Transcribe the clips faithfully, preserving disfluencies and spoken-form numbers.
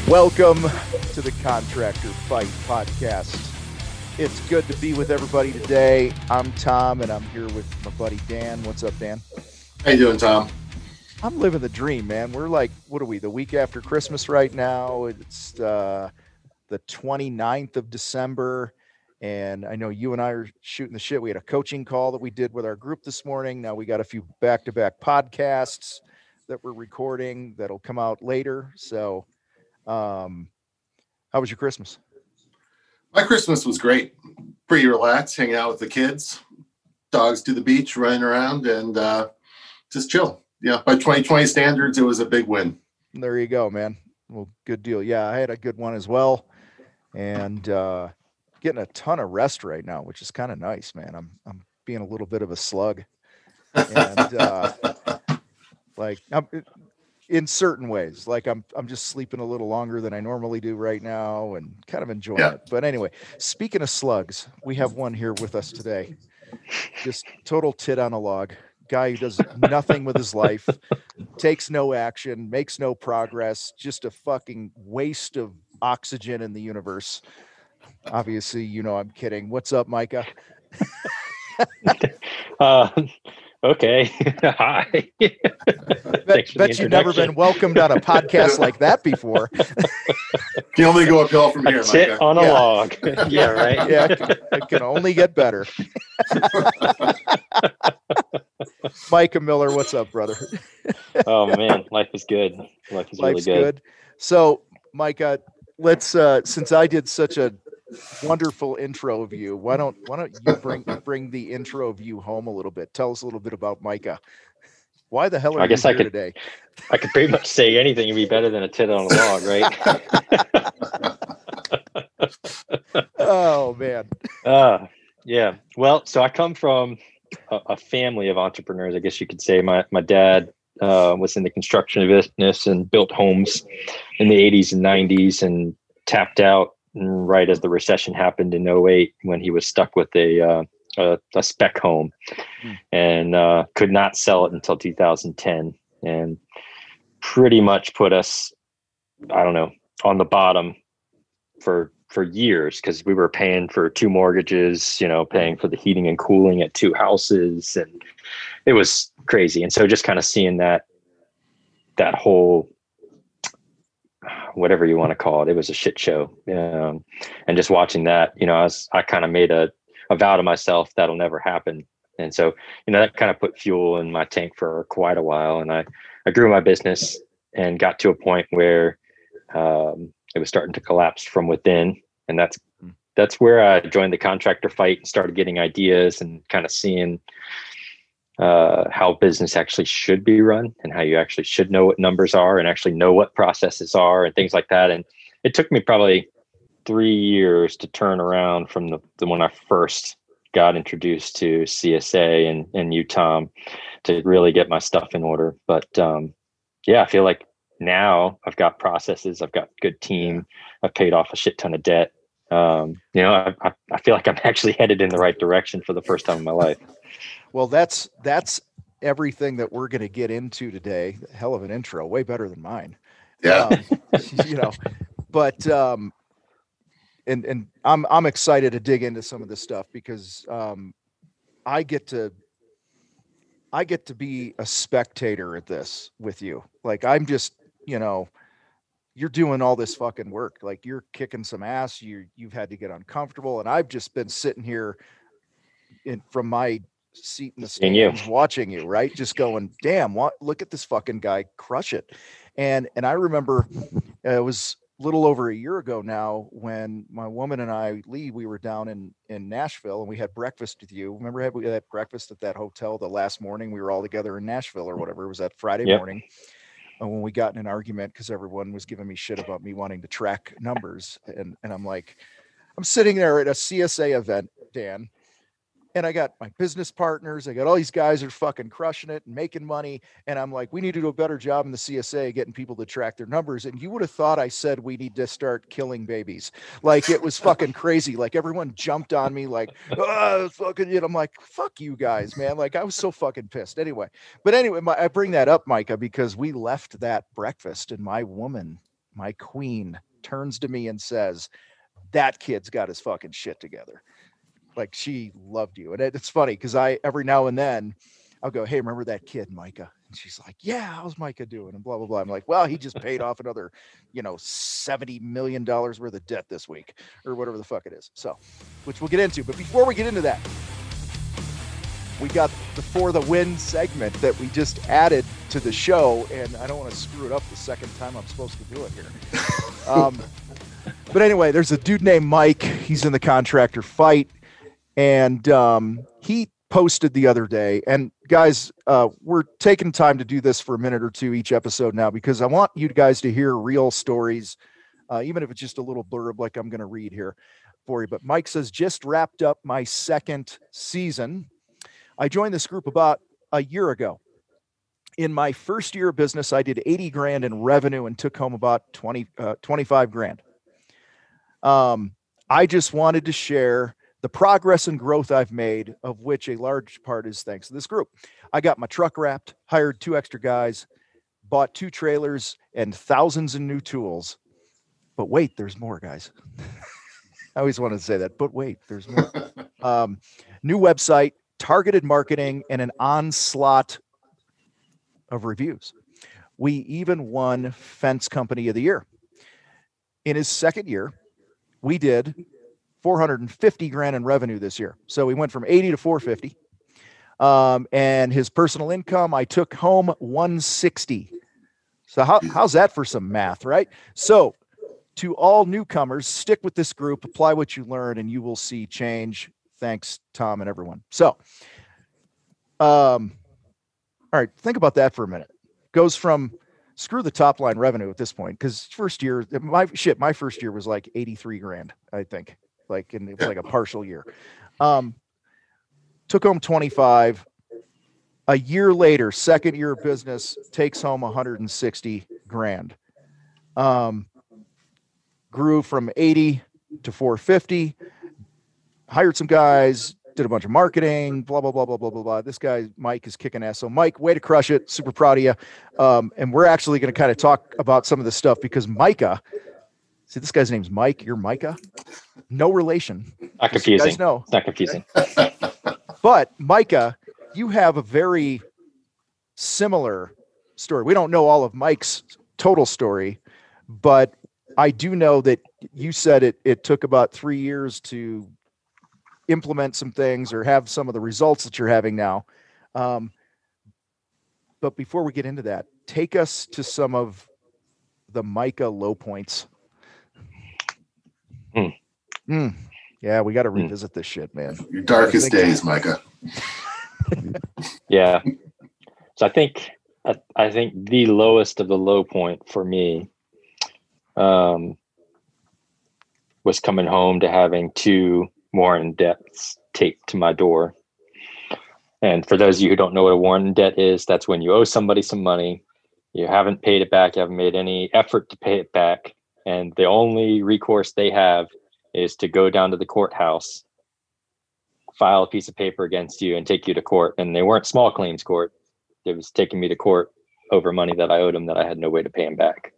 Welcome to the Contractor Fight Podcast. It's good to be with everybody today. I'm Tom, and I'm here with my buddy Dan. What's up, Dan? How you doing, Tom? I'm living the dream, man. We're like, what are we, the week after Christmas right now? It's uh, the twenty-ninth of December, and I know you and I are shooting the shit. We had a coaching call that we did with our group this morning. Now we got a few back-to-back podcasts that we're recording that'll come out later. So um, how was your Christmas? My Christmas was great. Pretty relaxed, hanging out with the kids, dogs to the beach, running around, and uh, just chill. Yeah, by twenty twenty standards, it was a big win. There you go, man. Well, good deal. Yeah, I had a good one as well, and uh, getting a ton of rest right now, which is kind of nice, man. I'm I'm being a little bit of a slug, and uh, like I'm in certain ways, like I'm I'm just sleeping a little longer than I normally do right now, and kind of enjoying Yeah. it. But anyway, speaking of slugs, we have one here with us today. Just total tit on a log. Guy who does nothing with his life, takes no action, makes no progress, just a fucking waste of oxygen in the universe. Obviously, you know I'm kidding. What's up, Micah? uh, okay. Hi. Bet, Thanks for the bet you've never been introduction. welcomed on a podcast like that before. Can only go uphill from A here, tit Micah. on a Yeah. log. Yeah, right. Yeah, it can, it can only get better. Micah Miller, what's up, brother? Oh man, life is good. Life is Life's really good. good. So, Micah, let's uh since I did such a wonderful intro of you, why don't why don't you bring bring the intro of you home a little bit? Tell us a little bit about Micah. Why the hell are I you guess I here could- today? I could pretty much say anything and be better than a tit on a log, right? Oh man. Uh, yeah. Well, so I come from a, a family of entrepreneurs, I guess you could say. My my dad uh, was in the construction business and built homes in the eighties and nineties, and tapped out right as the recession happened in oh eight, when he was stuck with a uh, a, a spec home Hmm. and uh, could not sell it until two thousand ten, and pretty much put us, I don't know, on the bottom for for years, because we were paying for two mortgages, you know, paying for the heating and cooling at two houses, and it was crazy. And so just kind of seeing that that whole, whatever you want to call it, it was a shit show. Um, and just watching that, you know, I was I kind of made a, a vow to myself that'll never happen. And so, you know, that kind of put fuel in my tank for quite a while. And I, I grew my business and got to a point where um, it was starting to collapse from within. And that's that's where I joined the Contractor Fight and started getting ideas and kind of seeing uh, how business actually should be run, and how you actually should know what numbers are and actually know what processes are and things like that. And it took me probably three years to turn around from the, the when I first got introduced to C S A and, and you, Tom, to really get my stuff in order. But um, yeah, I feel like now I've got processes, I've got good team, I've paid off a shit ton of debt. Um, you know, I, I, I feel like I'm actually headed in the right direction for the first time in my life. Well, that's that's everything that we're going to get into today. Hell of an intro, way better than mine. Yeah. Um, you know, but um, and and I'm I'm excited to dig into some of this stuff because um, I get to I get to be a spectator at this with you. Like I'm just, you know, you're doing all this fucking work. Like you're kicking some ass. You you've had to get uncomfortable, and I've just been sitting here in from my seat in the Seeing you. stands watching you, right? Just going, damn, what look at this fucking guy crush it. And and I remember uh, it was a little over a year ago now when my woman and I, Lee, we were down in in Nashville and we had breakfast with you. Remember had we had breakfast at that hotel the last morning we were all together in Nashville or whatever. It was that Friday Yep. morning. And when we got in an argument because everyone was giving me shit about me wanting to track numbers. And and I'm like, I'm sitting there at a C S A event, Dan, and I got my business partners. I got all these guys are fucking crushing it and making money. And I'm like, we need to do a better job in the C S A getting people to track their numbers. And you would have thought I said we need to start killing babies. Like it was fucking crazy. Like everyone jumped on me like, oh, fucking, you know, I'm like, fuck you guys, man. Like I was so fucking pissed. Anyway, but anyway, my, I bring that up, Micah, because we left that breakfast and my woman, my queen, turns to me and says, that kid's got his fucking shit together. Like, she loved you. And it, it's funny because I, every now and then I'll go, hey, remember that kid, Micah? And she's like, yeah, how's Micah doing? And blah, blah, blah. I'm like, well, he just paid off another, you know, seventy million dollars worth of debt this week or whatever the fuck it is. So, which we'll get into. But before we get into that, we got the For the Win segment that we just added to the show. And I don't want to screw it up the second time I'm supposed to do it here. Um, but anyway, there's a dude named Mike. He's in the contractor fight. And um, he posted the other day, and guys, uh, we're taking time to do this for a minute or two each episode now, because I want you guys to hear real stories, uh, even if it's just a little blurb like I'm going to read here for you. But Mike says, just wrapped up my second season. I joined this group about a year ago. In my first year of business, I did eighty grand in revenue and took home about twenty, uh, twenty-five grand. Um, I just wanted to share the progress and growth I've made, of which a large part is thanks to this group. I got my truck wrapped, hired two extra guys, bought two trailers and thousands of new tools. But wait, there's more, guys. I always wanted to say that, but wait, there's more. Um, new website, targeted marketing, and an onslaught of reviews. We even won Fence Company of the Year. In his second year, we did four hundred fifty grand in revenue this year. So we went from eighty to four fifty. Um, and his personal income, I took home one sixty. So how, how's that for some math, right? So to all newcomers, stick with this group, apply what you learn, and you will see change. Thanks, Tom and everyone. So, um, all right, think about that for a minute. Goes from screw the top line revenue at this point, because first year, my shit, my first year was like eighty-three grand, I think. Like, and it was like a partial year. Um, took home twenty-five. A year later, second year of business, takes home one hundred sixty grand. Um, grew from eighty to four fifty. Hired some guys, did a bunch of marketing, blah, blah, blah, blah, blah, blah, blah. This guy, Mike, is kicking ass. So, Mike, way to crush it. Super proud of you. Um, and we're actually going to kind of talk about some of this stuff because Micah, see, this guy's name's Mike. You're Micah. No relation. Not confusing. You guys know. It's not confusing. But Micah, you have a very similar story. We don't know all of Mike's total story, but I do know that you said it, it took about three years to implement some things or have some of the results that you're having now. Um, but before we get into that, take us to some of the Micah low points. Mm. Mm. Yeah, we got to revisit mm. this shit, man. Your darkest days, Micah. Yeah. So I think I, I think the lowest of the low point for me um, was coming home to having two warrant debts taped to my door. And for those of you who don't know what a warrant debt is, that's when you owe somebody some money, you haven't paid it back, you haven't made any effort to pay it back, and the only recourse they have is to go down to the courthouse, file a piece of paper against you, and take you to court. And they weren't small claims court. It was taking me to court over money that I owed them that I had no way to pay them back.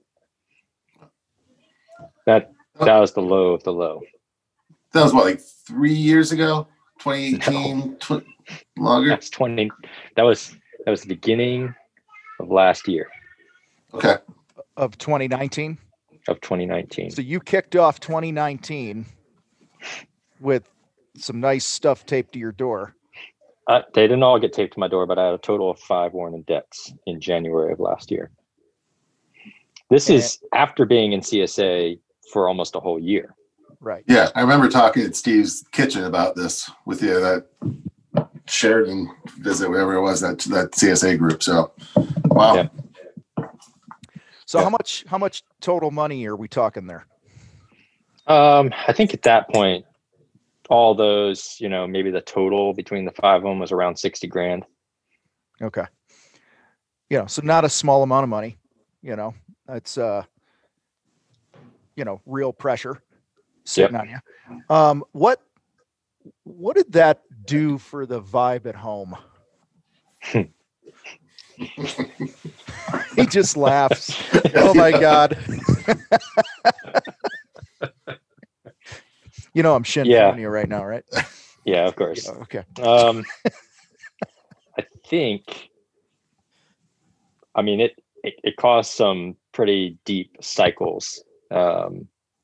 That that was the low of the low. That was what, like three years ago? twenty eighteen, no. tw- longer? That's twenty. That was that was the beginning of last year. Okay. Of twenty nineteen? Of twenty nineteen. So you kicked off twenty nineteen with some nice stuff taped to your door. Uh, they didn't all get taped to my door, but I had a total of five warranted debts in January of last year. This and is after being in C S A for almost a whole year. Right. Yeah, I remember talking at Steve's kitchen about this with you, that Sheridan visit, whatever it was, that that C S A group. So, wow. Yeah. So yeah. how much how much total money are we talking there? Um, I think at that point, all those, you know, maybe the total between the five of them was around sixty grand. Okay. You know, so not a small amount of money, you know, it's, uh, you know, real pressure sitting yep. on you. Um, what, what did that do for the vibe at home? He just laughs. Oh my God. You know, I'm shin Yeah. you right now, right? Yeah, of course. Yeah, okay. Um, I think, I mean, it, it, it caused some pretty deep cycles um,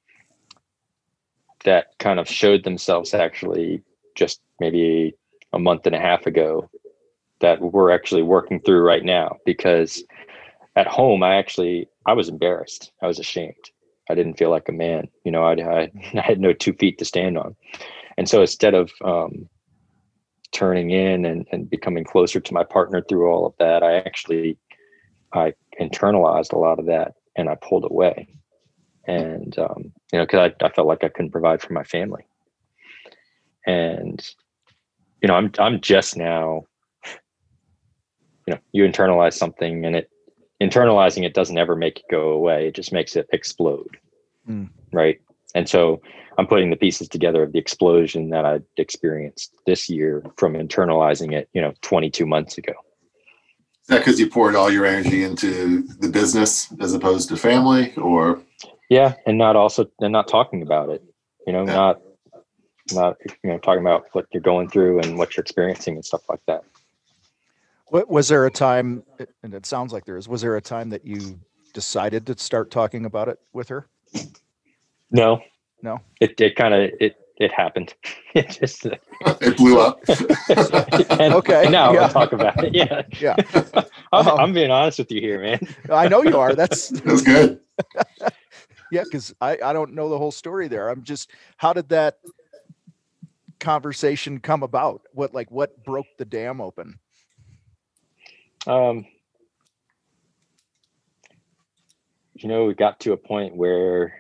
that kind of showed themselves actually just maybe a month and a half ago that we're actually working through right now. Because at home, I actually, I was embarrassed. I was ashamed. I didn't feel like a man. You know, I, I, I had no two feet to stand on. And so instead of um, turning in and, and becoming closer to my partner through all of that, I actually, I internalized a lot of that and I pulled away. And, um, you know, cause I, I felt like I couldn't provide for my family. And, you know, I'm, I'm just now, you know, you internalize something and it, internalizing it doesn't ever make it go away. It just makes it explode. Mm. Right. And so I'm putting the pieces together of the explosion that I experienced this year from internalizing it, you know, twenty-two months ago. Is that because you poured all your energy into the business as opposed to family, or? Yeah. And not also, and not talking about it, you know, Yeah. not, not, you know, talking about what you're going through and what you're experiencing and stuff like that. What was there a time, and it sounds like there is, was there a time that you decided to start talking about it with her? No, No. It, it kind of, it, it happened. It just, It blew up. and, Okay, and now yeah. I'll talk about it. Yeah. Yeah. I'm, Um, I'm being honest with you here, man. I know you are. That's, That's good. yeah. Cause I, I don't know the whole story there. I'm just, how did that conversation come about? What, like what broke the dam open? Um, you know, we got to a point where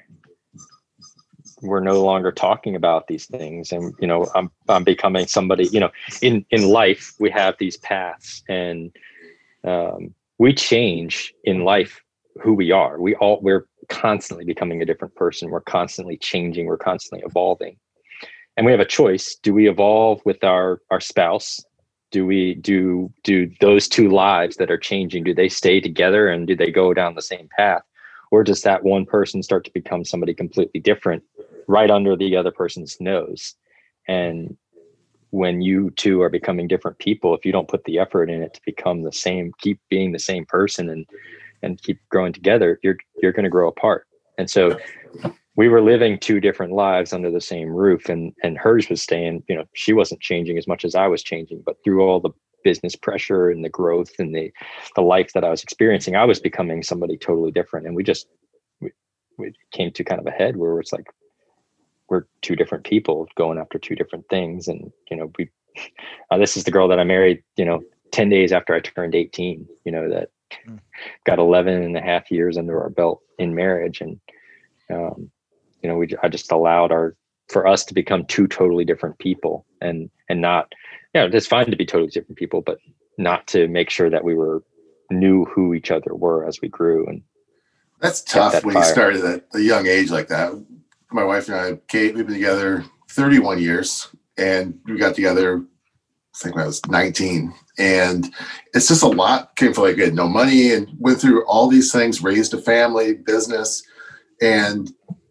we're no longer talking about these things. And, you know, I'm, I'm becoming somebody, you know, in, in life, we have these paths and, um, we change in life who we are. We all, we're constantly becoming a different person. We're constantly changing. We're constantly evolving. And we have a choice. Do we evolve with our, our spouse? Do we do, do those two lives that are changing, do they stay together and do they go down the same path? Or does that one person start to become somebody completely different right under the other person's nose? And when you two are becoming different people, if you don't put the effort in it to become the same, keep being the same person and, and keep growing together, you're, you're going to grow apart. And so we were living two different lives under the same roof, and, and hers was staying, you know, she wasn't changing as much as I was changing, but through all the business pressure and the growth and the, the life that I was experiencing, I was becoming somebody totally different. And we just, we, we came to kind of a head where it's like, we're two different people going after two different things. And, you know, we, uh, this is the girl that I married, you know, ten days after I turned eighteen, you know, that mm. got eleven and a half years under our belt in marriage. And, um, you know, we, I just allowed our, for us to become two totally different people and, and not, you know, it's fine to be totally different people, but not to make sure that we were, knew who each other were as we grew. And that's tough that when fire. You started at a young age like that. My wife and I, Kate, we've been together thirty-one years, and we got together, I think when I was nineteen. And it's just a lot. Came from like, we had no money and went through all these things, raised a family, business, and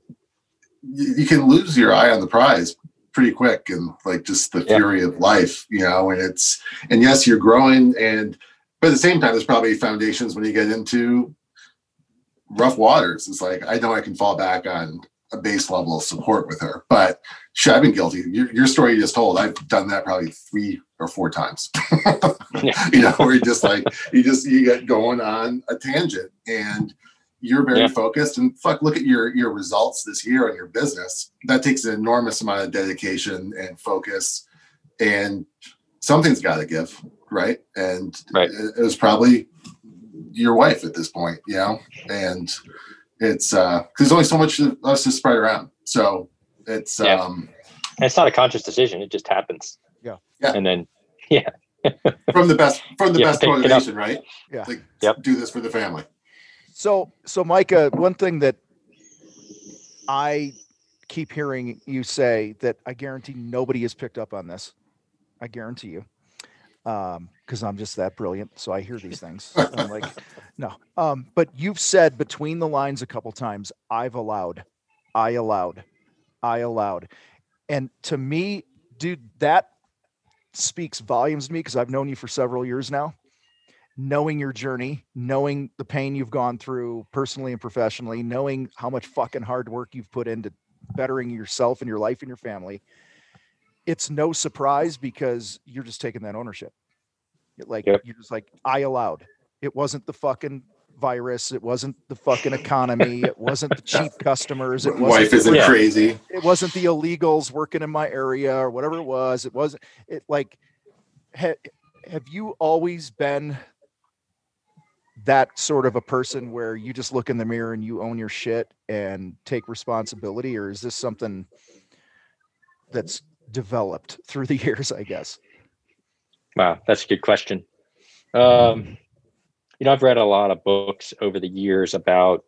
you, you can lose your eye on the prize pretty quick, and like just the yeah. fury of life, you know, and it's, and yes, you're growing, and but at the same time, there's probably foundations when you get into rough waters. It's like, I know I can fall back on a base level of support with her, but shit, I've been guilty. Your, your story you just told, I've done that probably three or four times. yeah. You know, where you just like, you just, you get going on a tangent and you're very yeah. focused, and fuck, look at your, your results this year on your business. That takes an enormous amount of dedication and focus, and something's got to give. Right. And right. it, it was probably your wife at this point, you know, and it's uh because there's only so much of us to spread around, so it's yeah. um and it's not a conscious decision, it just happens. Yeah. Yeah. And then yeah. from the best from the yeah, best motivation, right? Yeah. Like, yep. do this for the family. So so Micah, one thing that I keep hearing you say that I guarantee nobody has picked up on this, I guarantee you, um, because I'm just that brilliant. So I hear these things. I'm like, no. Um, but you've said between the lines a couple times, I've allowed, I allowed, I allowed. And to me, dude, that speaks volumes to me because I've known you for several years now. Knowing your journey, knowing the pain you've gone through personally and professionally, knowing how much fucking hard work you've put into bettering yourself and your life and your family, it's no surprise because you're just taking that ownership. Like, Yep. you're just like, I allowed. It wasn't the fucking virus. It wasn't the fucking economy. It wasn't the cheap customers. It wasn't Wife the- isn't Yeah. crazy. it wasn't the illegals working in my area or whatever it was. It wasn't it like, ha, have you always been that sort of a person where you just look in the mirror and you own your shit and take responsibility? Or is this something that's developed through the years, I guess? Wow, that's a good question. Um, you know, I've read a lot of books over the years about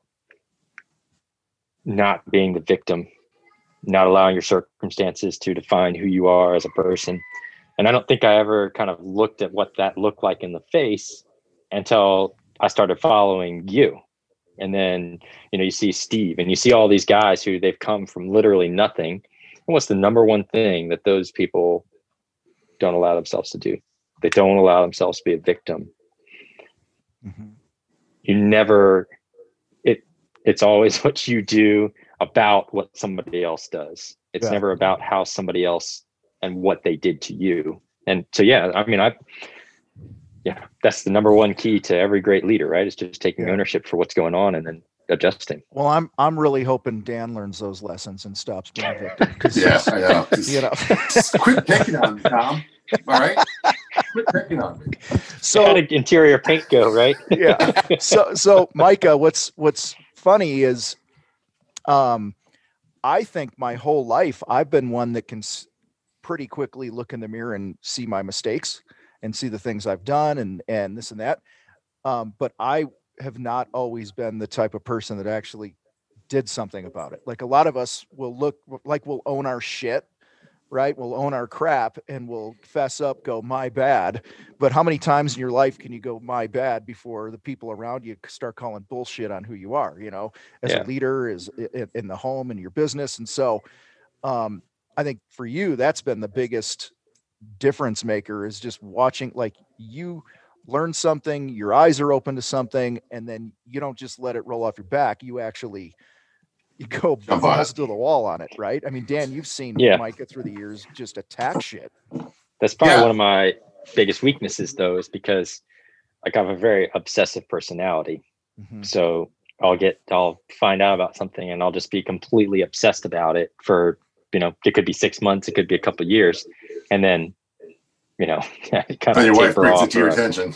not being the victim, not allowing your circumstances to define who you are as a person. And I don't think I ever kind of looked at what that looked like in the face until I started following you. And then, you know, you see Steve and you see all these guys who they've come from literally nothing. And what's the number one thing that those people don't allow themselves to do? They don't allow themselves to be a victim. Mm-hmm. You never, it, it's always what you do about what somebody else does. It's Yeah. never about how somebody else and what they did to you. And so, yeah, I mean, I, yeah, that's the number one key to every great leader, right? It's just taking Yeah. ownership for what's going on and then adjusting. Well, I'm I'm really hoping Dan learns those lessons and stops being a victim. 'Cause Yeah, he's- I know. Just, you know. just quit picking on me, Tom. All right? Quit picking on me. How So did interior paint go, right? yeah. So so Micah, what's what's funny is, um, I think my whole life I've been one that can s- pretty quickly look in the mirror and see my mistakes and see the things I've done and and this and that. Um, but I have not always been the type of person that actually did something about it. Like a lot of us will look like we'll own our shit, right? We'll own our crap and we'll fess up, go, my bad. But how many times in your life can you go, my bad, before the people around you start calling bullshit on who you are, you know, as Yeah. a leader, as in, in the home and your business. And so um, I think for you, that's been the biggest difference maker, is just watching, like, you learn something, your eyes are open to something, and then you don't just let it roll off your back. You actually you go Jump on balls it. to the wall on it, right? I mean, Dan, you've seen Yeah. Micah through the years just attack shit. That's probably Yeah. one of my biggest weaknesses, though, is because like I have a very obsessive personality. Mhm. So I'll get, I'll find out about something and I'll just be completely obsessed about it for, you know, it could be six months, it could be a couple of years. And then, you know, kind Then of your wife taper brings off. it to your or- attention.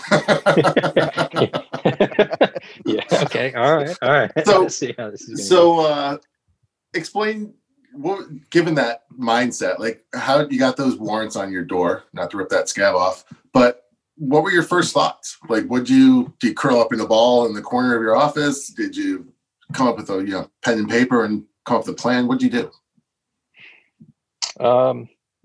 yeah. Okay. All right. All right. So- Let's see how this is gonna go. So, uh, explain what, given that mindset, like how you got those warrants on your door, not to rip that scab off, but what were your first thoughts? Like, would you, did you curl up in a ball in the corner of your office? Did you come up with a, you know, pen and paper and come up with a plan? What'd you do? Um,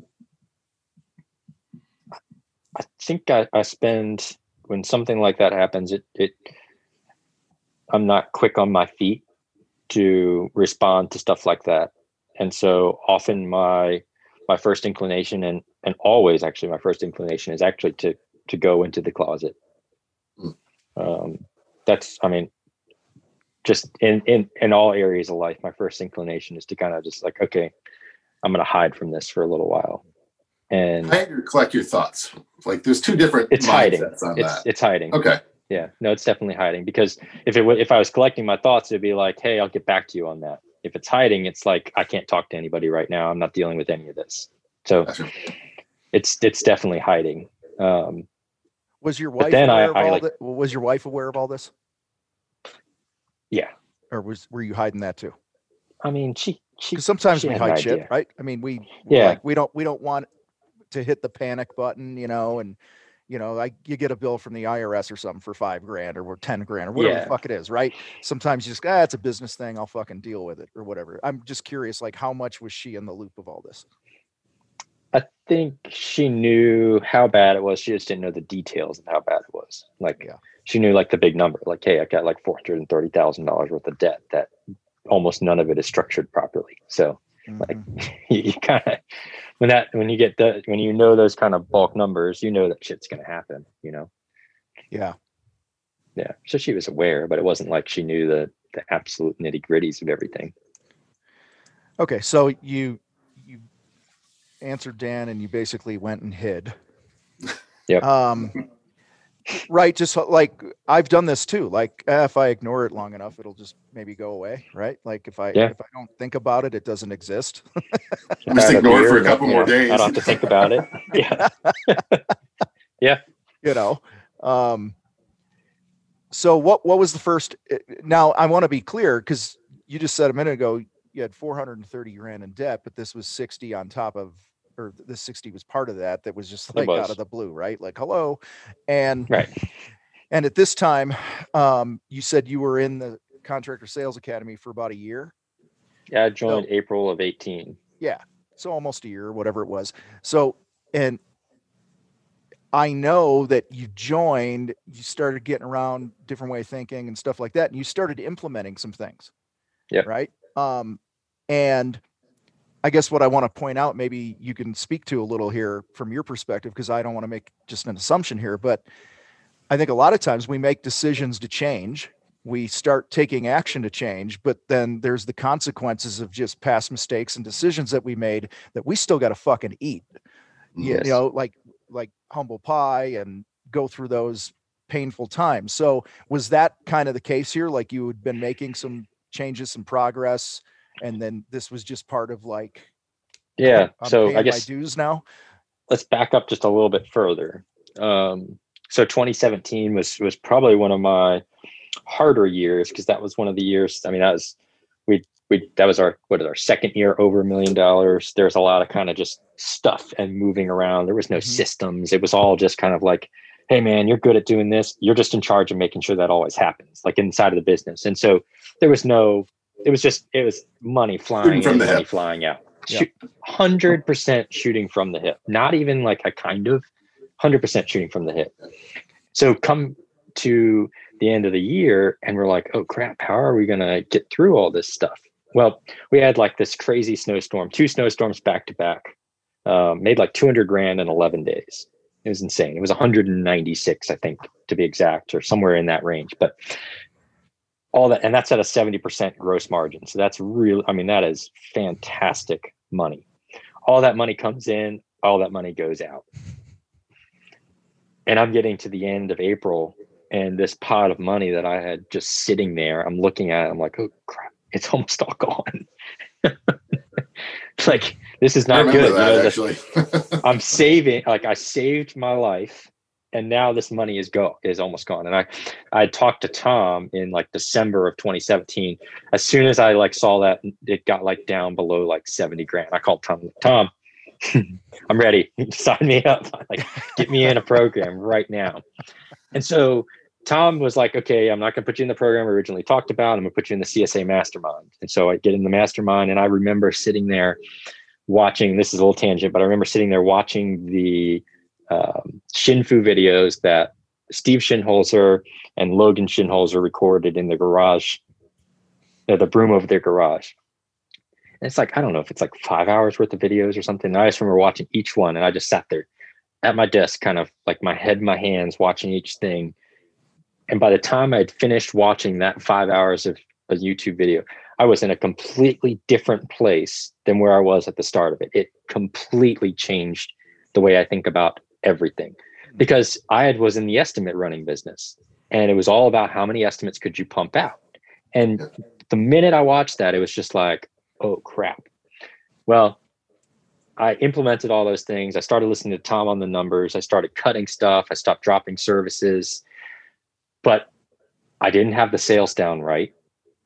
I think I, I spend, when something like that happens, it, it, I'm not quick on my feet to respond to stuff like that. And so often my, my first inclination and, and always actually my first inclination is actually to, to go into the closet. Mm. Um, that's, I mean, just in, in, in all areas of life, my first inclination is to kind of just like, okay, I'm going to hide from this for a little while. And How do you collect your thoughts? Like, there's two different it's hiding. mindsets on It's, that. it's hiding. Okay. Yeah, no, it's definitely hiding, because if it w- if I was collecting my thoughts, it'd be like, hey, I'll get back to you on that. If it's hiding, it's like, I can't talk to anybody right now. I'm not dealing with any of this. So Gotcha. it's it's definitely hiding. Um, Was your wife then I- aware of I, all like- that? Was your wife aware of all this? yeah, Or was were you hiding that too? I mean, she she Because sometimes she we had an hide shit, idea. right? I mean, we we're Yeah. like we don't we don't want to hit the panic button, you know, and you know, like you get a bill from the I R S or something for five grand or ten grand or whatever Yeah. the fuck it is, right? Sometimes you just, ah, it's a business thing. I'll fucking deal with it or whatever. I'm just curious, like, how much was she in the loop of all this? think she knew how bad it was. She just didn't know the details of how bad it was. Like, Yeah. she knew like the big number, like, hey, I got like four hundred thirty thousand dollars worth of debt that almost none of it is structured properly. So like Mhm. you, you kind of, when that, when you get the, when you know those kind of bulk numbers, you know that shit's going to happen, you know? Yeah. Yeah. So she was aware, but it wasn't like she knew the, the absolute nitty gritties of everything. Okay. So you, you answered Dan and you basically went and hid. Yep. Um, right. Just like I've done this too. Like eh, if I ignore it long enough, it'll just maybe go away. Right. Like if I, Yeah. if I don't think about it, it doesn't exist. Just ignore it for a couple more days. I don't have to think about it. Yeah. Yeah. You know, um, so what, what was the first, now I want to be clear, cause you just said a minute ago, you had four hundred thirty grand in debt, but this was sixty on top of, or the sixty was part of that. That was just like was. out of the blue, right? Like, hello. And, right. And at this time, um, you said you were in the Contractor Sales Academy for about a year. Yeah. I joined so, April of eighteen. Yeah. So almost a year, whatever it was. So, and I know that you joined, you started getting around different way of thinking and stuff like that. And you started implementing some things. Yeah. Right. Um, and I guess what I want to point out, maybe you can speak to a little here from your perspective, because I don't want to make just an assumption here, but I think a lot of times we make decisions to change. We start taking action to change, but then there's the consequences of just past mistakes and decisions that we made that we still got to fucking eat. You, Yes. you know, like, like humble pie and go through those painful times. So was that kind of the case here? Like you had been making some changes, some progress, and then this was just part of like, yeah. I'm so paying I guess my dues now. Let's back up just a little bit further. Um, so twenty seventeen was, was probably one of my harder years, because that was one of the years. I mean, that was, we, we, that was our, what is our second year over a million dollars. There's a lot of kind of just stuff and moving around. There was no Mhm. systems. It was all just kind of like, hey man, you're good at doing this. You're just in charge of making sure that always happens, like inside of the business. And so there was no, it was just, it was money flying from in, the money hip. flying out. Yeah. Shoot, one hundred percent shooting from the hip, not even like a kind of one hundred percent shooting from the hip. So come to the end of the year and we're like, oh crap, how are we going to get through all this stuff? Well, we had like this crazy snowstorm, two snowstorms back to back, um, made like two hundred grand in eleven days. It was insane. It was one hundred ninety-six, I think, to be exact, or somewhere in that range. But all that, and that's at a seventy percent gross margin. So that's really, I mean, that is fantastic money. All that money comes in, all that money goes out. And I'm getting to the end of April, and this pot of money that I had just sitting there, I'm looking at it, I'm like, oh crap, it's almost all gone. Like, this is not good. That, you know, actually. the, I'm saving, like I saved my life, and now this money is go is almost gone. And I, I talked to Tom in like December of twenty seventeen. As soon as I like saw that it got like down below like seventy grand, I called Tom. Tom, I'm ready. Sign me up. Like, get me in a program right now. And so Tom was like, okay, I'm not going to put you in the program we originally talked about. I'm going to put you in the C S A mastermind. And so I get in the mastermind, and I remember sitting there watching, this is a little tangent, but I remember sitting there watching the um, Shinfu videos that Steve Shinholzer and Logan Shinholzer recorded in the garage, uh, the broom over their garage. And it's like, I don't know if it's like five hours worth of videos or something. And I just remember watching each one, and I just sat there at my desk, kind of like my head in my hands, watching each thing. And by the time I'd finished watching that five hours of a YouTube video, I was in a completely different place than where I was at the start of it. It completely changed the way I think about everything, because I had was in the estimate running business, and it was all about how many estimates could you pump out. And the minute I watched that, it was just like, oh crap. Well, I implemented all those things. I started listening to Tom on the numbers. I started cutting stuff. I stopped dropping services, but I didn't have the sales down right.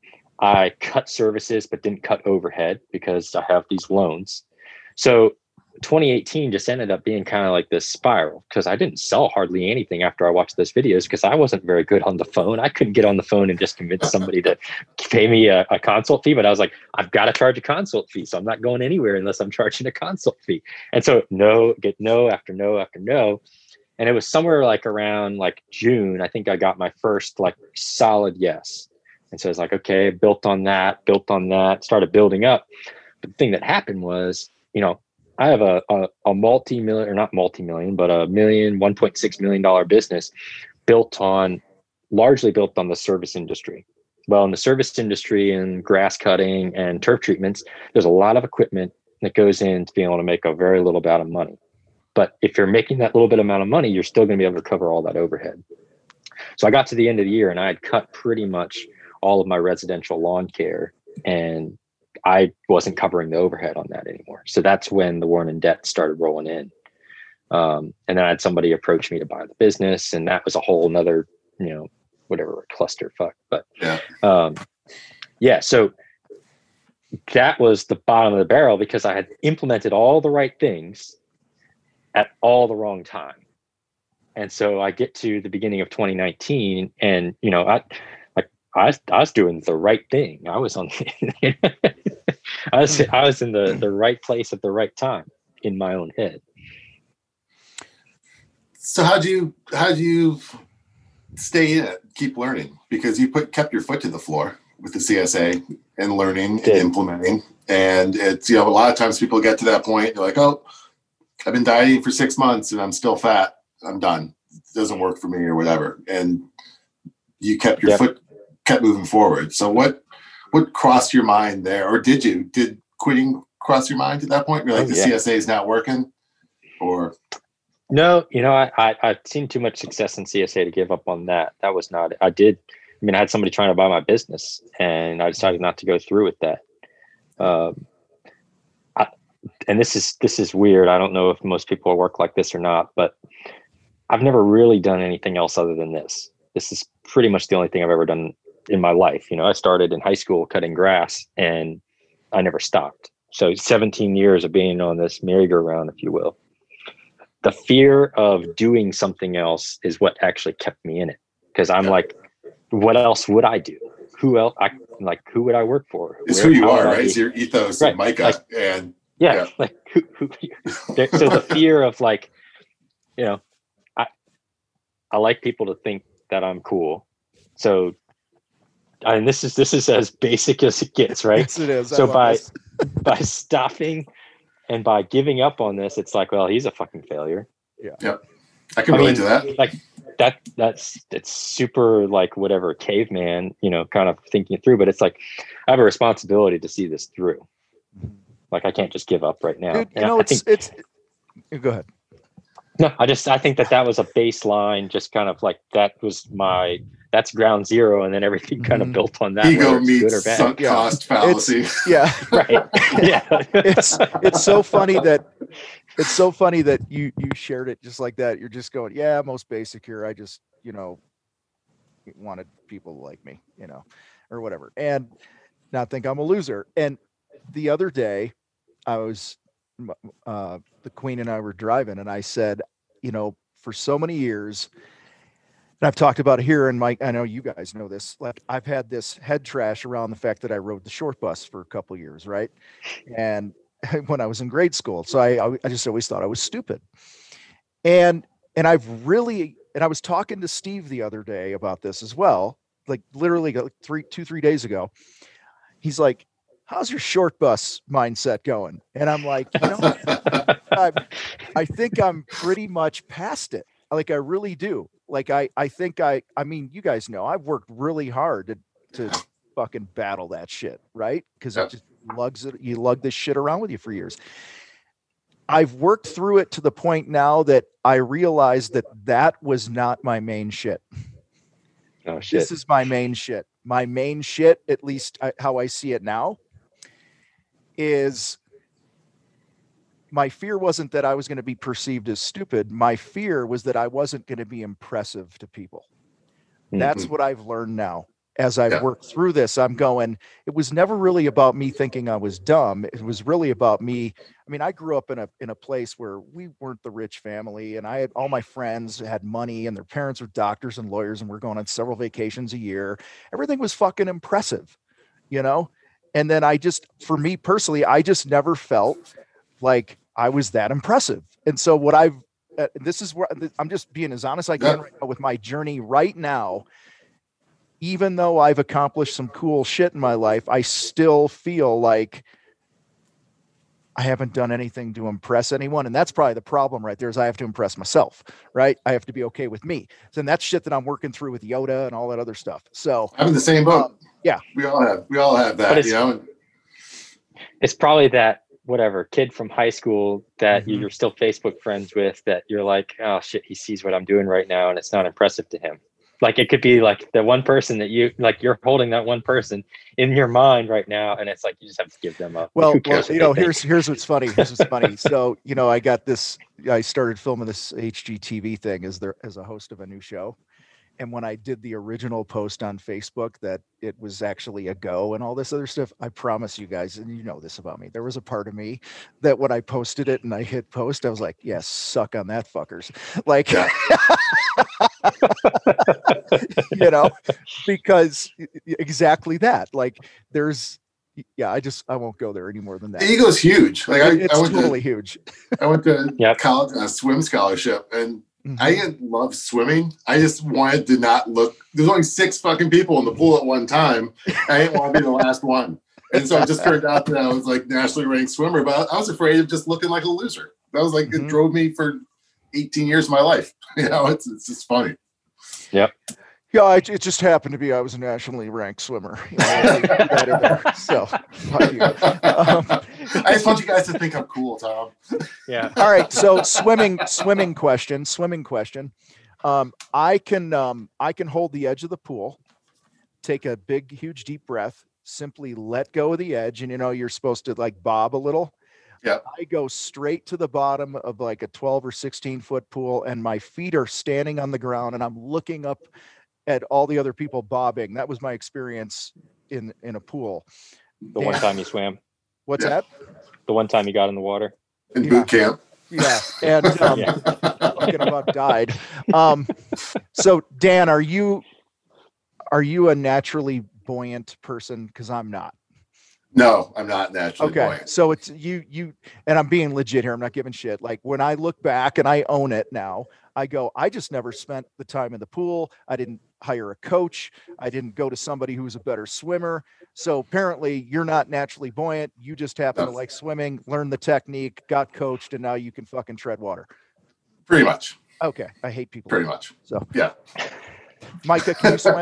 I cut services, but didn't cut overhead because I have these loans. So twenty eighteen just ended up being kind of like this spiral because I didn't sell hardly anything after I watched those videos because I wasn't very good on the phone. I couldn't get on the phone and just convince somebody to pay me a, a consult fee, but I was like, I've got to charge a consult fee. So I'm not going anywhere unless I'm charging a consult fee. And so no, get no after no after no. And it was somewhere like around like June, I think I got my first like solid yes. And so it's like, okay, built on that, built on that, started building up. But the thing that happened was, you know, I have a, a, a multi-million, or not multi-million, but a million, one point six million dollar business built on, largely built on the service industry. Well, in the service industry and grass cutting and turf treatments, there's a lot of equipment that goes into being able to make a very little bit of money. But if you're making that little bit amount of money, you're still going to be able to cover all that overhead. So I got to the end of the year and I had cut pretty much all of my residential lawn care, and I wasn't covering the overhead on that anymore. So that's when the Warren debt started rolling in. Um, and then I had somebody approach me to buy the business, and that was a whole nother, you know, whatever clusterfuck. But yeah, um, yeah, so that was the bottom of the barrel because I had implemented all the right things at all the wrong time. And so I get to the beginning of twenty nineteen, and you know, I like I was, I was doing the right thing. I was on, I was I was in the the right place at the right time in my own head. So how do you how do you stay in it, keep learning? Because you put kept your foot to the floor with the C S A and learning and implementing. And it's, you know, a lot of times people get to that point, they're like, oh, I've been dieting for six months and I'm still fat. I'm done. It doesn't work for me or whatever. And you kept your yep. foot, kept moving forward. So what, what crossed your mind there? Or did you, did quitting cross your mind at that point? You're like, oh, the yeah. C S A is not working, or? No, you know, I, I, I've seen too much success in C S A to give up on that. That was not, I did. I mean, I had somebody trying to buy my business and I decided not to go through with that. Um, I, and this is, this is weird. I don't know if most people work like this or not, but I've never really done anything else other than this. This is pretty much the only thing I've ever done in my life. You know, I started in high school cutting grass and I never stopped. So seventeen years of being on this merry-go-round, if you will. The fear of doing something else is what actually kept me in it. Because I'm yeah. like, what else would I do? Who else? I like, who would I work for? It's Where, who you are, right? It's your ethos right. and Micah. Like, and yeah, yeah. like who, who, so the fear of like, you know, I I like people to think that I'm cool. So, and this is this is as basic as it gets, right? Yes, it is. So by this. by stopping and by giving up on this, it's like, well, he's a fucking failure. Yeah. Yep. I can relate I mean, to that. Like that, that's, it's super like whatever caveman, you know, kind of thinking it through, but it's like, I have a responsibility to see this through. Like, I can't just give up right now. Dude, you know, I, it's, I think, it's, go ahead. No, I just, I think that that was a baseline, just kind of like, that was my, that's ground zero. And then everything kind of mm-hmm. built on that. Ego meets sunk yeah. cost fallacy. It's, yeah. Right. Yeah. It's, it's so funny that it's so funny that you, you shared it just like that. You're just going, yeah, most basic here. I just, you know, wanted people to like me, you know, or whatever. And not think I'm a loser. And the other day I was, uh, the Queen and I were driving and I said, you know, for so many years, and I've talked about it here, and Mike, I know you guys know this. Like, I've had this head trash around the fact that I rode the short bus for a couple of years, right? And when I was in grade school, so I, I just always thought I was stupid. And and I've really, and I was talking to Steve the other day about this as well, like literally like three, two, three days ago. He's like, "How's your short bus mindset going?" And I'm like, you know, I, I think I'm pretty much past it. Like, I really do. Like, I, I think I, I mean, you guys know, I've worked really hard to, to fucking battle that shit, right? Because yep. it just lugs it, you lug this shit around with you for years. I've worked through it to the point now that I realized that that was not my main shit. Oh, shit. This is my main shit. My main shit, at least I, how I see it now, is my fear wasn't that I was going to be perceived as stupid. My fear was that I wasn't going to be impressive to people. Mm-hmm. That's what I've learned now. as I've Yeah. worked through this, I'm going, it was never really about me thinking I was dumb. It was really about me. I mean, I grew up in a in a place where we weren't the rich family, and I had all my friends had money and their parents were doctors and lawyers, and we're going on several vacations a year. Everything was fucking impressive, you know? And then I just, for me personally, I just never felt like I was that impressive. And so what I've, uh, this is where I'm just being as honest as I can Yeah. right now with my journey right now. Even though I've accomplished some cool shit in my life, I still feel like I haven't done anything to impress anyone. And that's probably the problem right there, is I have to impress myself, right? I have to be okay with me. So that's shit that I'm working through with Yoda and all that other stuff. So I'm in the same boat. um, yeah, We all have, we all have But that, it's- you know? It's probably that whatever kid from high school that Mhm. you're still Facebook friends with that you're like, oh shit, he sees what I'm doing right now and it's not impressive to him. Like it could be like the one person that you like, you're holding that one person in your mind right now, and it's like you just have to give them up. well, Who well, cares what you they know, think? here's here's what's funny. Here's what's funny. So, you know, I got this. I started filming this H G T V thing as there as a host of a new show. And when I did the original post on Facebook that it was actually a go and all this other stuff, I promise you guys, and you know this about me, there was a part of me that when I posted it and I hit post, I was like, yes, suck on that, fuckers. Like, Yeah. you know, because exactly that. Like, there's, yeah, I just, I won't go there any more than that. The ego's huge. Like I, It's I went totally to, huge. I went to Yep. college on a swim scholarship, and Mhm. I didn't love swimming. I just wanted to not look. There's only six fucking people in the pool at one time. I didn't want to be the last one. And so it just turned out that I was like nationally ranked swimmer, but I was afraid of just looking like a loser. That was like, Mhm. it drove me for eighteen years of my life. You know, it's, it's just funny. Yeah, I, it just happened to be I was a nationally ranked swimmer. You know, I threw that in there. So, fuck you. Um, I just want you guys to think I'm cool, Tom. Yeah. all right, so swimming, swimming question, swimming question. Um, I can, um, I can hold the edge of the pool, take a big, huge, deep breath, simply let go of the edge, and you know you're supposed to like bob a little. Yep. I go straight to the bottom of like a twelve or sixteen foot pool, and my feet are standing on the ground, and I'm looking up at all the other people bobbing. That was my experience in in a pool. The one Dan, time you swam, what's Yeah. that? the one time you got in the water. In Yeah. boot camp. Yeah, and um, Yeah. fucking about died. Um, so Dan, are you are you a naturally buoyant person? Because I'm not. No, I'm not naturally Okay, buoyant. so it's you you and I'm being legit here. I'm not giving shit. Like when I look back and I own it now, I go, I just never spent the time in the pool. I didn't hire a coach. I didn't go to somebody who was a better swimmer. So apparently you're not naturally buoyant. You just happen to No. like swimming, learn the technique, got coached, and now you can fucking tread water. Pretty much. Okay. I hate people. Pretty much. So Yeah. Micah, can you swim?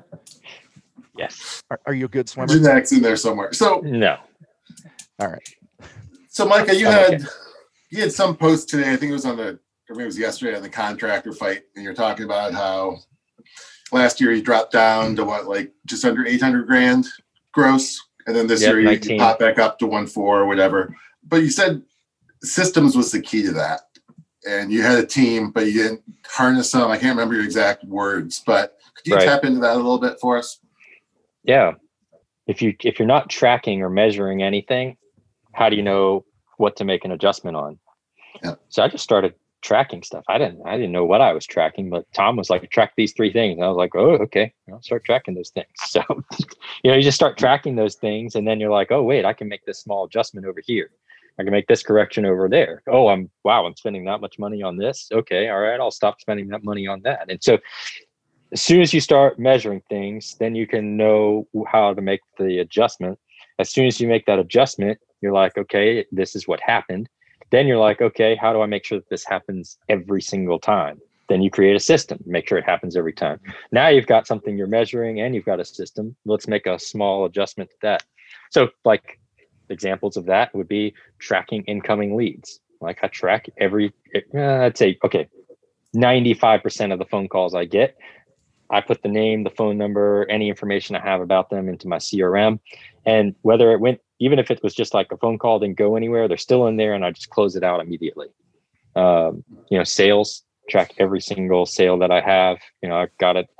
Yes. Are, are you a good swimmer? Genetics in there somewhere. So, No. All right. so Micah, you I'm had okay. you had some post today. I think it was on the, or maybe it was yesterday on the contractor fight, and you're talking about how last year you dropped down to what, like just under eight hundred grand gross, and then this Yep, year you, you nineteen. pop back up to one four or whatever. But you said systems was the key to that, and you had a team, but you didn't harness them. I can't remember your exact words, but could you Right. tap into that a little bit for us? Yeah. If you if you're not tracking or measuring anything, how do you know what to make an adjustment on? Yeah. So I just started tracking stuff. I didn't I didn't know what I was tracking, but Tom was like, track these three things. And I was like, oh, okay, I'll start tracking those things. So you know, you just start tracking those things, and then you're like, oh wait, I can make this small adjustment over here. I can make this correction over there. Oh, I'm wow, I'm spending that much money on this. Okay, all right, I'll stop spending that money on that. And so as soon as you start measuring things, then you can know how to make the adjustment. As soon as you make that adjustment, you're like, okay, this is what happened. Then you're like, okay, how do I make sure that this happens every single time? Then you create a system, make sure it happens every time. Now you've got something you're measuring and you've got a system. Let's make a small adjustment to that. So like examples of that would be tracking incoming leads. Like I track every, uh, I'd say, okay, ninety-five percent of the phone calls I get, I put the name, the phone number, any information I have about them into my C R M. And whether it went, even if it was just like a phone call, didn't go anywhere, they're still in there and I just close it out immediately. Um, you know, sales, track every single sale that I have. You know, I've got it. I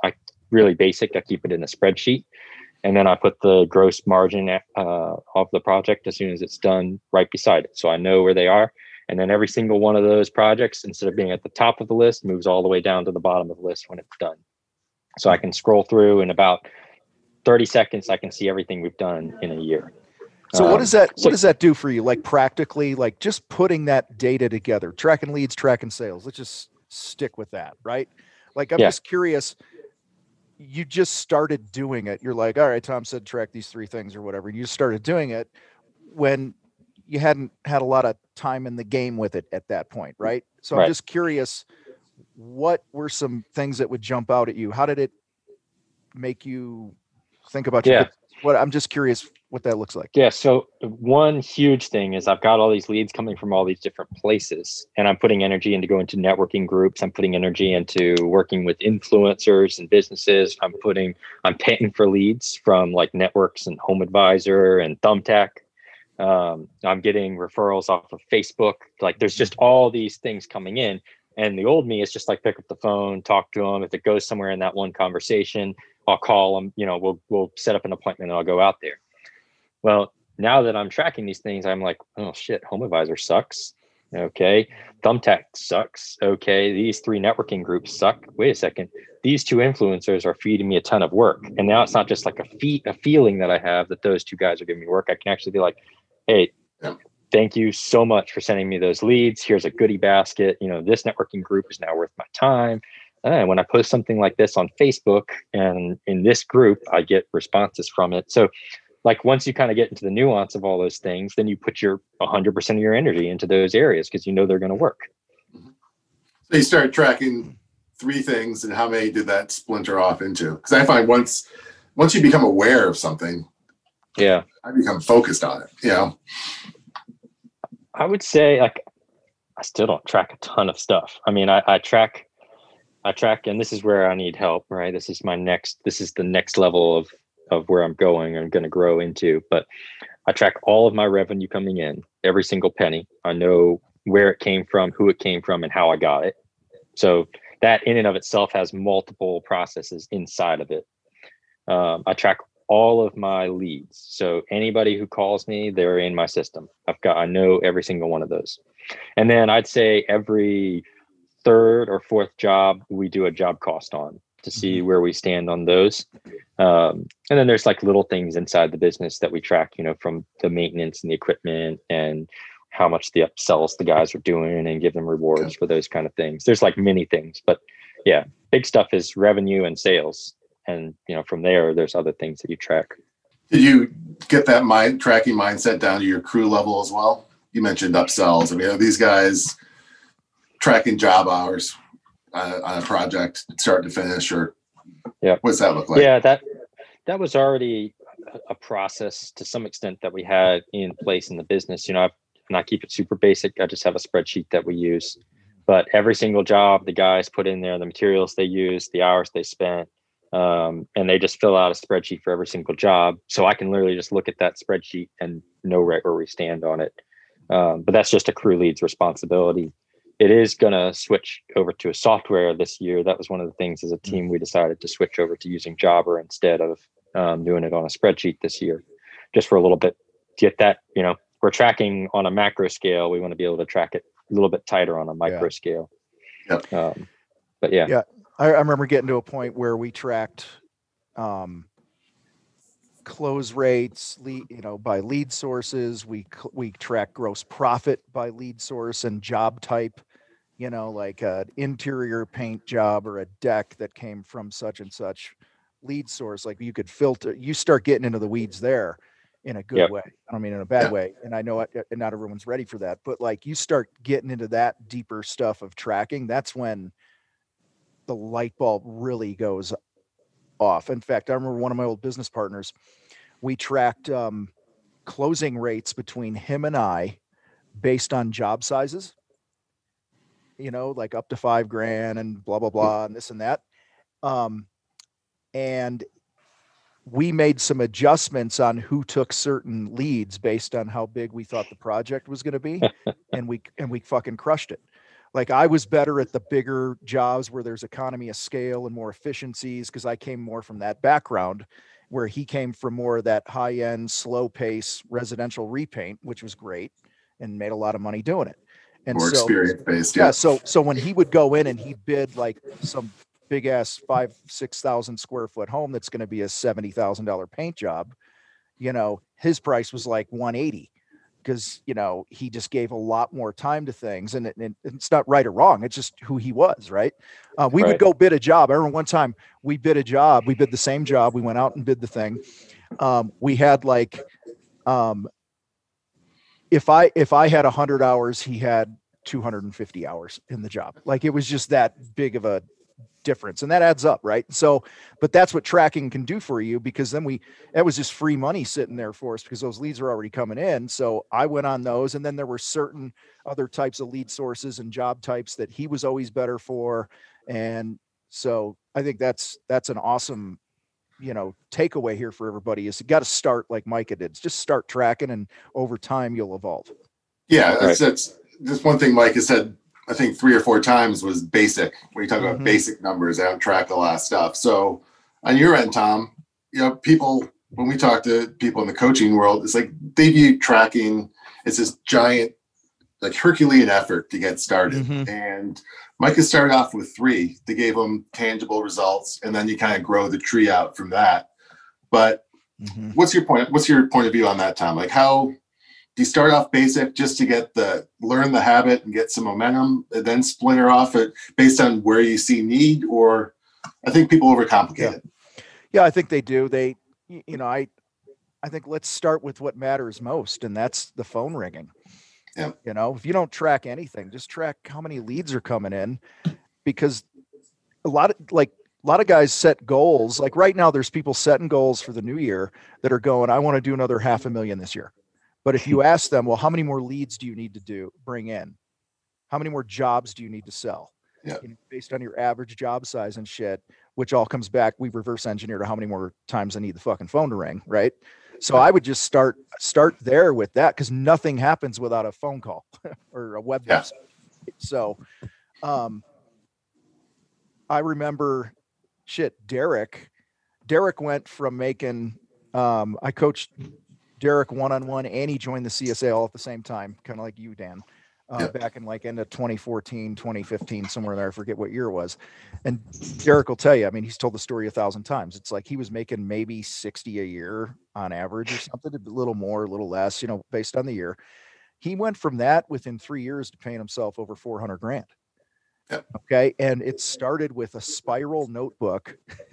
really basic. I keep it in a spreadsheet. And then I put the gross margin uh, of the project as soon as it's done right beside it. So I know where they are. And then every single one of those projects, instead of being at the top of the list, moves all the way down to the bottom of the list when it's done. So I can scroll through in about thirty seconds. I can see everything we've done in a year. So um, what does that, so, what does that do for you? Like practically, like just putting that data together, tracking leads, tracking sales. Let's just stick with that, right? Like, I'm yeah. just curious. You just started doing it. You're like, all right, Tom said track these three things or whatever. And you started doing it when you hadn't had a lot of time in the game with it at that point, right? So I'm Right. just curious, what were some things that would jump out at you? How did it make you think about your Yeah. business? What I'm just curious what that looks like. Yeah. So one huge thing is I've got all these leads coming from all these different places, and I'm putting energy into going to networking groups. I'm putting energy into working with influencers and businesses. I'm putting, I'm paying for leads from like networks and Home Advisor and Thumbtack. Um, I'm getting referrals off of Facebook. Like there's just all these things coming in. And the old me is just like pick up the phone, talk to them. If it goes somewhere in that one conversation, I'll call them, you know, we'll, we'll set up an appointment and I'll go out there. Well, now that I'm tracking these things, I'm like, oh shit, Home Advisor sucks. Okay. Thumbtack sucks. Okay. These three networking groups suck. Wait a second. These two influencers are feeding me a ton of work. And now it's not just like a fee, a feeling that I have that those two guys are giving me work. I can actually be like, hey, thank you so much for sending me those leads. Here's a goodie basket. You know, this networking group is now worth my time. And when I post something like this on Facebook and in this group, I get responses from it. So like once you kind of get into the nuance of all those things, then you put your one hundred percent of your energy into those areas because you know they're going to work. So you start tracking three things, and how many did that splinter off into? Because I find once once you become aware of something, yeah, I become focused on it. You know, I would say like I still don't track a ton of stuff. I mean, I, I track, I track, and this is where I need help. Right, this is my next. This is the next level of of where I'm going and going to grow into. But I track all of my revenue coming in, every single penny. I know where it came from, who it came from, and how I got it. So that in and of itself has multiple processes inside of it. Um, I track all of my leads. So anybody who calls me, they're in my system. I've got, I know every single one of those. And then I'd say every third or fourth job, we do a job cost on to see where we stand on those. Um, and then there's like little things inside the business that we track, you know, from the maintenance and the equipment and how much the upsells the guys are doing and give them rewards for those kind of things. There's like many things, but yeah, big stuff is revenue and sales. And, you know, from there, there's other things that you track. Did you get that mind tracking mindset down to your crew level as well? You mentioned upsells. I mean, are these guys tracking job hours on, on a project, start to finish, or yeah, what's that look like? Yeah, that that was already a process to some extent that we had in place in the business. You know, I've, and I keep it super basic. I just have a spreadsheet that we use. But every single job, the guys put in there the materials they use, the hours they spent, um, and they just fill out a spreadsheet for every single job. So I can literally just look at that spreadsheet and know right where we stand on it. Um, but that's just a crew lead's responsibility. It is going to switch over to a software this year. That was one of the things as a team we decided to switch over to using Jobber instead of um, doing it on a spreadsheet this year, just for a little bit to get that, you know, we're tracking on a macro scale. We want to be able to track it a little bit tighter on a micro Yeah. scale. Yep. Um, but yeah. Yeah. I, I remember getting to a point where we tracked um, close rates, lead, you know, by lead sources. We cl- we track gross profit by lead source and job type. You know, like an interior paint job or a deck that came from such and such lead source. Like you could filter. You start getting into the weeds there in a good Yep. way. I don't mean in a bad Yeah. way. And I know it, and not everyone's ready for that. But like you start getting into that deeper stuff of tracking. That's when the light bulb really goes off. In fact, I remember one of my old business partners, we tracked um, closing rates between him and I based on job sizes, you know, like up to five grand and blah, blah, blah, and this and that. Um, and we made some adjustments on who took certain leads based on how big we thought the project was going to be. and we, and we fucking crushed it. Like I was better at the bigger jobs where there's economy of scale and more efficiencies because I came more from that background, where he came from more of that high end, slow pace residential repaint, which was great and made a lot of money doing it. And More so, experience based. yeah. Yeah. So, so when he would go in and he'd bid like some big ass five, six thousand square foot home that's going to be a seventy thousand dollar paint job, you know, his price was like one eighty because, you know, he just gave a lot more time to things, and, it, and it's not right or wrong. It's just who he was. Right. Uh, we Right. would go bid a job. I remember one time we bid a job, we bid the same job. We went out and bid the thing. Um, we had like, um, if I, if I had a hundred hours, he had two hundred fifty hours in the job. Like it was just that big of a difference, and that adds up, right? So, but that's what tracking can do for you, because then we, that was just free money sitting there for us because those leads are already coming in. So I went on those, and then there were certain other types of lead sources and job types that he was always better for. And so I think that's, that's an awesome, you know, takeaway here for everybody is you got to start like Micah did. Just start tracking, and over time you'll evolve. Yeah. That's, Right. that's just one thing Mike has said, I think three or four times, was basic. When you talk about Mhm. basic numbers, I don't track a lot of stuff. So on your end, Tom, you know, people, when we talk to people in the coaching world, it's like they view tracking as this giant, like Herculean effort to get started. Mhm. And Mike has started off with three. They gave him tangible results, and then you kind of grow the tree out from that. But Mhm. what's your point? What's your point of view on that, Tom? Like, how do you start off basic just to get the learn the habit and get some momentum, and then splinter off it based on where you see need? Or I think people overcomplicate Yeah. it. Yeah, I think they do. They, y- you know, I, I think let's start with what matters most, and that's the phone ringing. Yeah. You know, if you don't track anything, just track how many leads are coming in, because a lot of like a lot of guys set goals. Like right now, there's people setting goals for the new year that are going, I want to do another half a million this year. But if you ask them, well, how many more leads do you need to do bring in? How many more jobs do you need to sell? Yeah. You know, based on your average job size and shit, which all comes back, we reverse engineer to how many more times I need the fucking phone to ring, right? So I would just start start there with that, because nothing happens without a phone call or a web. Yeah. So um I remember shit, Derek. Derek went from making um I coached Derek one-on-one, and he joined the C S A all at the same time, kind of like you, Dan, uh, Yeah. back in like end of twenty fourteen, twenty fifteen, somewhere there. I forget what year it was. And Derek will tell you, I mean, he's told the story a thousand times. It's like he was making maybe sixty a year on average or something, a little more, a little less, you know, based on the year. He went from that within three years to paying himself over four hundred grand. Yep. Okay. And it started with a spiral notebook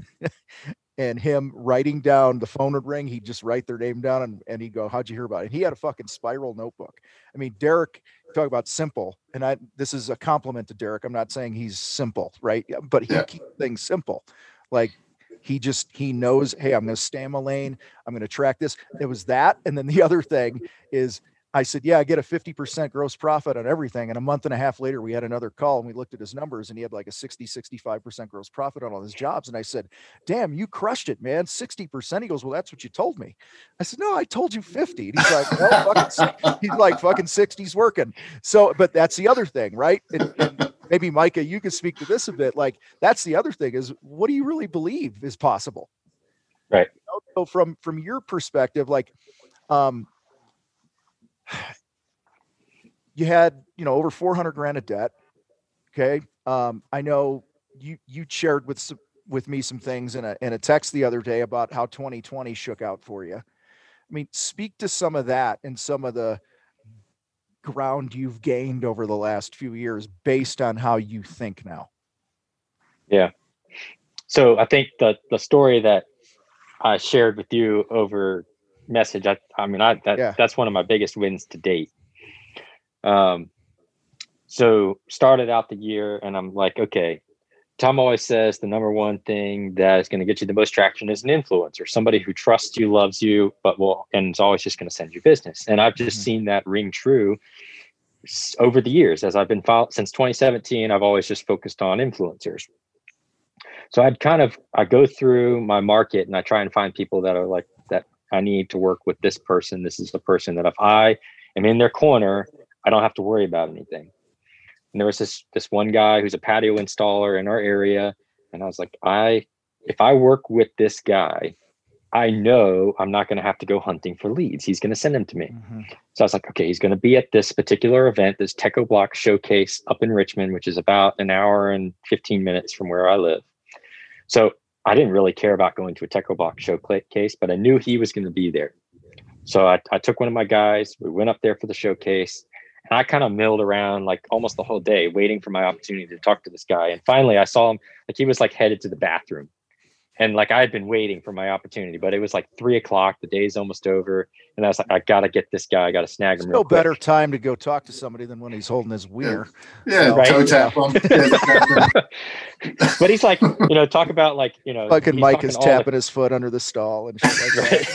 and him writing down. The phone would ring. He'd just write their name down, and, and he'd go, how'd you hear about it? And he had a fucking spiral notebook. I mean, Derek, talk about simple. And I, this is a compliment to Derek. I'm not saying he's simple, right? Yeah, but he Yeah. keeps things simple. Like he just, he knows, hey, I'm going to stay in my lane. I'm going to track this. It was that. And then the other thing is, I said, yeah, I get a fifty percent gross profit on everything. And a month and a half later, we had another call and we looked at his numbers, and he had like a sixty, sixty-five percent gross profit on all his jobs. And I said, damn, you crushed it, man. sixty percent. He goes, well, that's what you told me. I said, no, I told you fifty. And he's like, well, fucking, si-" he's like, fucking sixty's working. So, but that's the other thing, right? And, and maybe Micah, you could speak to this a bit. Like, that's the other thing is, what do you really believe is possible? Right. You know? So from, from your perspective, like, um, you had, you know, over four hundred grand of debt. Okay. Um, I know you, you shared with, some, with me some things in a, in a text the other day about how twenty twenty shook out for you. I mean, speak to some of that and some of the ground you've gained over the last few years based on how you think now. Yeah. So I think the, the story that I shared with you over message, I, I mean, I, that, Yeah. that's one of my biggest wins to date. Um, so started out the year and I'm like, okay, Tom always says the number one thing that is going to get you the most traction is an influencer, somebody who trusts you, loves you, but will, and is always just going to send you business. And I've just Mhm. seen that ring true s- over the years. As I've been following since twenty seventeen, I've always just focused on influencers. So I'd kind of, I go through my market and I try and find people that are like, that I need to work with this person. This is the person that if I am in their corner, I don't have to worry about anything. And there was this this one guy who's a patio installer in our area. And I was like, I if I work with this guy, I know I'm not going to have to go hunting for leads. He's going to send them to me. Mm-hmm. So I was like, okay, he's going to be at this particular event, this Techo Block showcase up in Richmond, which is about an hour and fifteen minutes from where I live. So I didn't really care about going to a Techo Block showcase, but I knew he was going to be there. So I, I took one of my guys. We went up there for the showcase. And I kind of milled around like almost the whole day waiting for my opportunity to talk to this guy. And finally I saw him, like he was like headed to the bathroom. And like I had been waiting for my opportunity, but it was like three o'clock. The day's almost over. And I was like, I got to get this guy. I got to snag him. No real quick. better time to go talk to somebody than when he's holding his wiener. Yeah, Right? toe tap him. But he's like, you know, talk about like, you know, Fucking he's Mike talking is all tapping his foot under the stall and shit like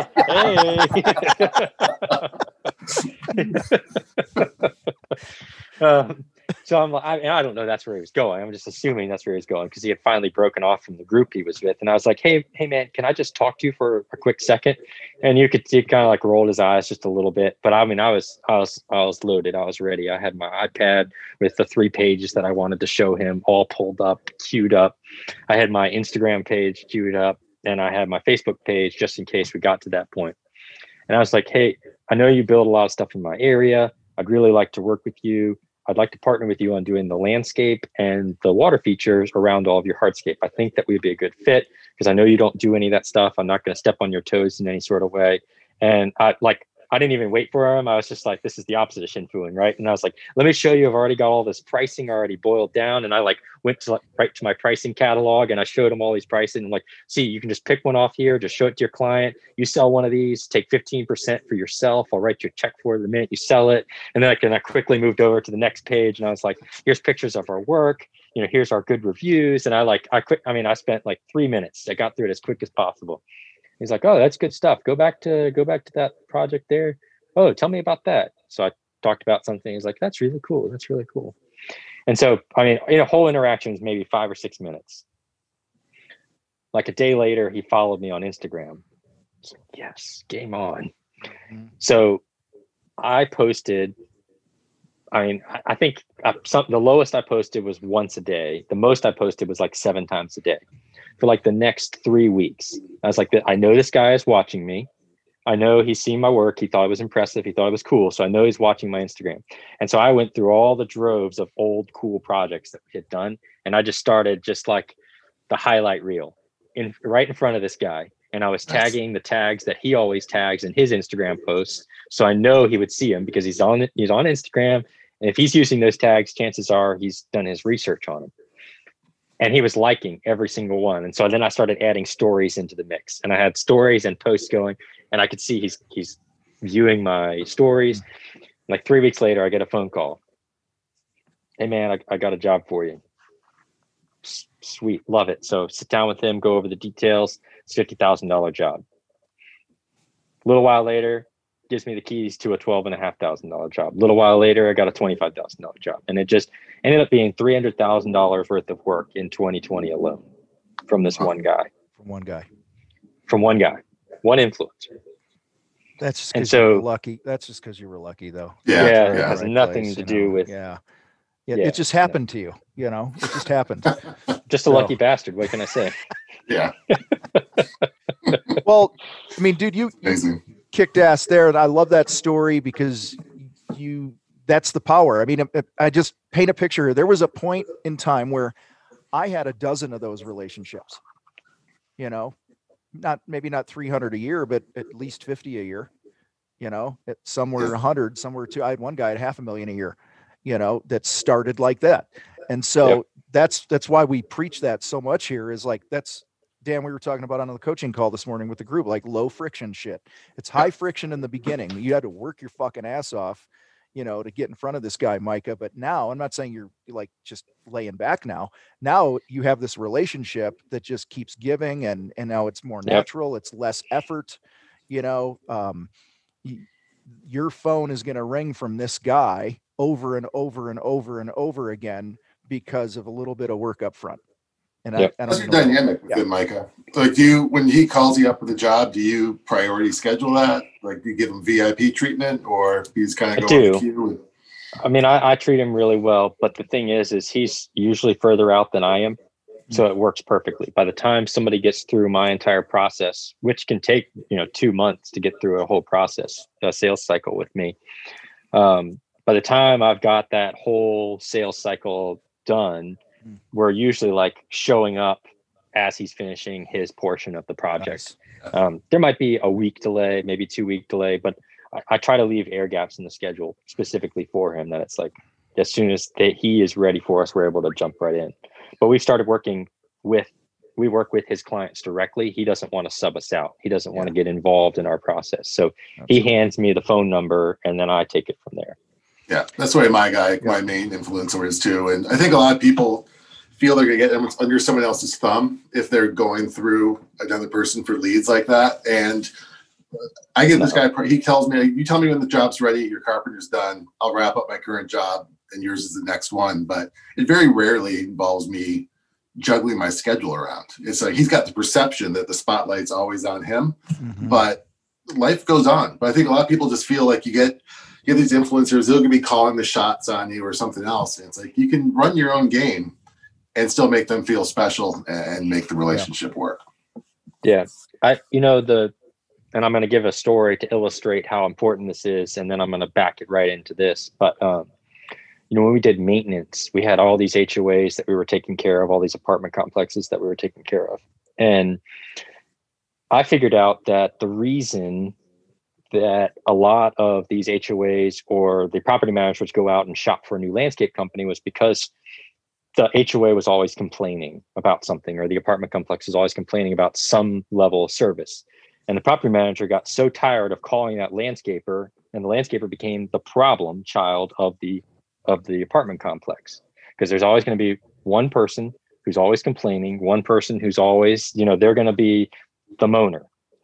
that. Hey. um, so I'm like, I, I don't know that's where he was going. I'm just assuming that's where he was going because he had finally broken off from the group he was with. And I was like, hey, hey man, can I just talk to you for a quick second? And you could see kind of like rolled his eyes just a little bit. But I mean, I was, I was, I was loaded. I was ready. I had my iPad with the three pages that I wanted to show him all pulled up, queued up. I had my Instagram page queued up and I had my Facebook page just in case we got to that point. And I was like, hey, I know you build a lot of stuff in my area. I'd really like to work with you. I'd like to partner with you on doing the landscape and the water features around all of your hardscape. I think that we'd be a good fit because I know you don't do any of that stuff. I'm not going to step on your toes in any sort of way. And I like, I didn't even wait for him. I was just like, this is the opposite of Shinfuing, right? And I was like, let me show you. I've already got all this pricing already boiled down. And I like went to like right to my pricing catalog and I showed him all these pricing and like, see, you can just pick one off here, just show it to your client. You sell one of these, take fifteen percent for yourself. I'll write you a check for it the minute you sell it. And then I, can, I quickly moved over to the next page and I was like, here's pictures of our work. You know, here's our good reviews. And I like, I quick, I mean, I spent like three minutes. I got through it as quick as possible. He's like, oh, that's good stuff. Go back to, go back to that project there. Oh, tell me about that. So I talked about something. He's like, that's really cool. That's really cool. And so, I mean, in a whole interaction is maybe five or six minutes. Like a day later, he followed me on Instagram. So, yes, game on. Mm-hmm. So I posted, I mean, I, I think I, some, the lowest I posted was once a day. The most I posted was like seven times a day for like the next three weeks. I was like, I know this guy is watching me. I know he's seen my work. He thought it was impressive. He thought it was cool. So I know he's watching my Instagram. And so I went through all the droves of old cool projects that we had done. And I just started just like the highlight reel in right in front of this guy. And I was tagging the tags that he always tags in his Instagram posts. So I know he would see them because he's on he's on Instagram. And if he's using those tags, chances are he's done his research on them. And he was liking every single one. And so then I started adding stories into the mix. And I had stories and posts going. And I could see he's he's viewing my stories. Like three weeks later, I get a phone call. Hey, man, I, I got a job for you. S- sweet. Love it. So sit down with him, go over the details. It's a fifty thousand dollars job. A little while later, gives me the keys to a twelve thousand five hundred dollars job. A little while later, I got a twenty-five thousand dollars job. And it just ended up being three hundred thousand dollars worth of work in twenty twenty alone from this one guy. From one guy. From one guy. One influencer. That's just and because so, you were lucky. That's just because you were lucky, though. Yeah, Yeah, it yeah. has Right nothing place, to you do know? with. Yeah. yeah, Yeah, it just happened to you. You know, it just happened. Just a So- lucky bastard. What can I say? Yeah, Well, I mean, dude, you amazing. kicked ass there, and I love that story because you. That's the power. I mean, I, I just paint a picture here. There was a point in time where I had a dozen of those relationships. You know, not maybe not three hundred a year, but at least fifty a year. You know, at somewhere a hundred, somewhere two. I had one guy at half a million a year. You know, that started like that, and so Yep. that's that's why we preach that so much here. Is like that's. Dan, we were talking about on the coaching call this morning with the group, like low friction shit. It's high friction in the beginning. You had to work your fucking ass off, you know, to get in front of this guy, Micah. But now I'm not saying you're like just laying back now. Now you have this relationship that just keeps giving and, and now it's more Yep. natural. It's less effort, you know, um, y- your phone is going to ring from this guy over and over and over and over again because of a little bit of work up front. And Yep. I, I What's don't your know. dynamic with Yeah. it, Micah? Like, do you, when he calls you up with a job, do you priority schedule that? Like, do you give him V I P treatment, or he's kind I of going do. to queue? I mean, I, I treat him really well, but the thing is, is he's usually further out than I am. So it works perfectly. By the time somebody gets through my entire process, which can take, you know, two months to get through a whole process, a sales cycle with me. Um, by the time I've got that whole sales cycle done, we're usually like showing up as he's finishing his portion of the project. Nice. Um, there might be a week delay, maybe two week delay, but I, I try to leave air gaps in the schedule specifically for him, that it's like as soon as they, he is ready for us, we're able to jump right in. But we've started working with, we work with his clients directly. He doesn't want to sub us out. He doesn't yeah. want to get involved in our process. So Absolutely. He hands me the phone number and then I take it from there. Yeah, that's the way my guy, my main influencer is too. And I think a lot of people feel they're going to get under someone else's thumb if they're going through another person for leads like that. And I get this guy, he tells me, you tell me when the job's ready, your carpenter's done, I'll wrap up my current job and yours is the next one. But it very rarely involves me juggling my schedule around. It's like he's got the perception that the spotlight's always on him, mm-hmm. but life goes on. But I think a lot of people just feel like you get you get these influencers, they're going to be calling the shots on you or something else. And it's like you can run your own game and still make them feel special and make the relationship yeah. work. Yeah. I, you know, the, and I'm going to give a story to illustrate how important this is. And then I'm going to back it right into this. But, um, you know, when we did maintenance, we had all these H O As that we were taking care of, all these apartment complexes that we were taking care of. And I figured out that the reason that a lot of these H O As or the property managers go out and shop for a new landscape company was because the H O A was always complaining about something, or the apartment complex is always complaining about some level of service. And the property manager got so tired of calling that landscaper, and the landscaper became the problem child of the of the apartment complex, because there's always going to be one person who's always complaining, one person who's always, you know, they're going to be the moaner.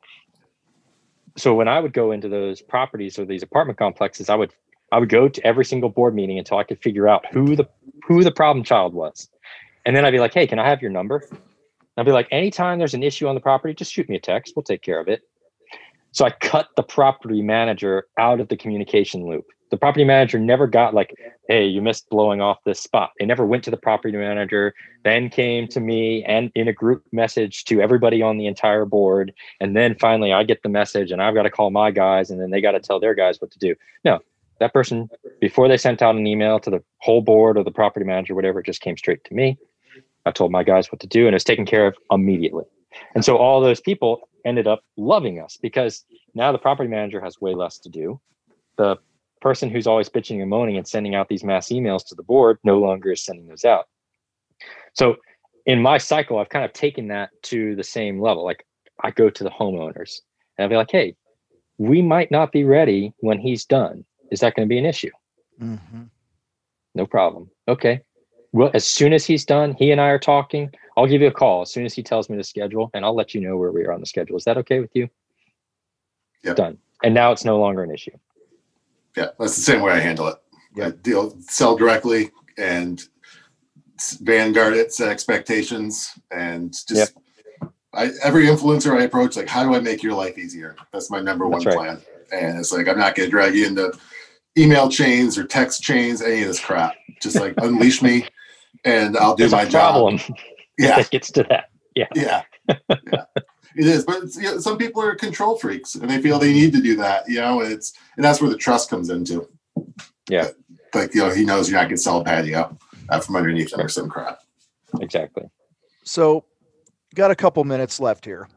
So when I would go into those properties or these apartment complexes, I would I would go to every single board meeting until I could figure out who the who the problem child was. And then I'd be like, hey, can I have your number? And I'd be like, anytime there's an issue on the property, just shoot me a text. We'll take care of it. So I cut the property manager out of the communication loop. The property manager never got like, hey, you missed blowing off this spot. They never went to the property manager, then came to me and in a group message to everybody on the entire board. And then finally I get the message and I've got to call my guys and then they got to tell their guys what to do. No, that person, before they sent out an email to the whole board or the property manager, whatever, it just came straight to me. I told my guys what to do and it was taken care of immediately. And so all those people ended up loving us because now the property manager has way less to do. The person who's always bitching and moaning and sending out these mass emails to the board no longer is sending those out. So in my cycle, I've kind of taken that to the same level. Like I go to the homeowners and I'll be like, hey, we might not be ready when he's done. Is that going to be an issue? Mm-hmm. No problem. Okay. Well, as soon as he's done, he and I are talking. I'll give you a call as soon as he tells me the schedule and I'll let you know where we are on the schedule. Is that okay with you? Yep. Done. And now it's no longer an issue. Yeah, that's the same way I handle it. Yeah. I deal, sell directly and vanguard it, set expectations, and just yep. I, every influencer I approach, like, how do I make your life easier? That's my number one right. plan. And it's like, I'm not going to drag you into email chains or text chains, any of this crap. Just like unleash me and I'll do There's my a problem job. Yeah. That gets to that. Yeah. Yeah. yeah. It is, but it's, you know, some people are control freaks and they feel they need to do that, you know, and it's, and that's where the trust comes into. Yeah. But, like, you know, he knows you're not going to sell a patio out from underneath him or some crap. Exactly. So got a couple minutes left here.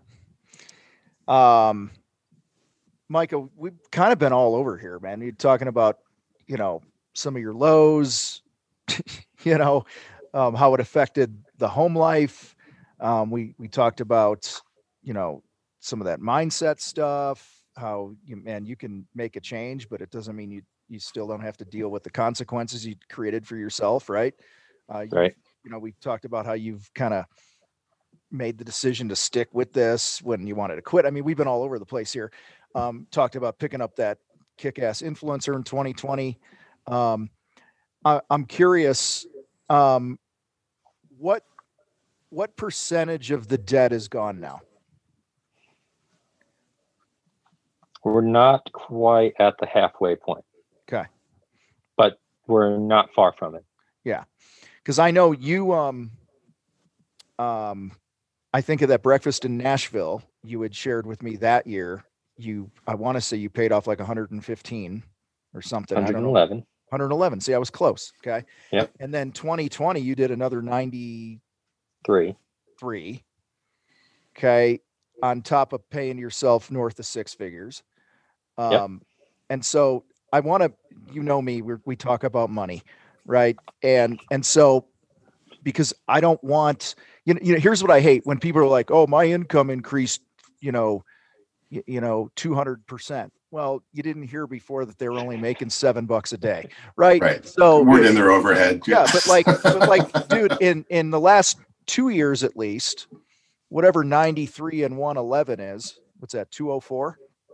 Um, Micah, we've kind of been all over here, man. You're talking about, you know, some of your lows, you know, um, how it affected the home life. Um, we, we talked about, you know, some of that mindset stuff, how you, man, you can make a change, but it doesn't mean you, you still don't have to deal with the consequences you created for yourself. Right. Uh, right. You, you know, we talked about how you've kind of made the decision to stick with this when you wanted to quit. I mean, we've been all over the place here. Um, talked about picking up that kick-ass influencer in twenty twenty. Um, I, I'm curious, um, what, what percentage of the debt is gone now? We're not quite at the halfway point. Okay. But we're not far from it. Yeah. Cause I know you, um, um, I think of that breakfast in Nashville you had shared with me that year. You, I want to say you paid off like one hundred fifteen or something. I don't know. one hundred eleven. one hundred eleven. See, I was close. Okay. Yep. And then twenty twenty, you did another ninety-three. Three. Okay. On top of paying yourself north of six figures. Um, Yep. and so I want to, you know me, we we talk about money, right? And, and so, because I don't want, you know, you know, here's what I hate when people are like, oh, my income increased, you know, you, you know, two hundred percent. Well, you didn't hear before that they were only making seven bucks a day. Right. Right. So we're in their overhead. Yeah. But like, but like, dude, in, in the last two years, at least, whatever ninety-three and one eleven is, what's that? two oh four.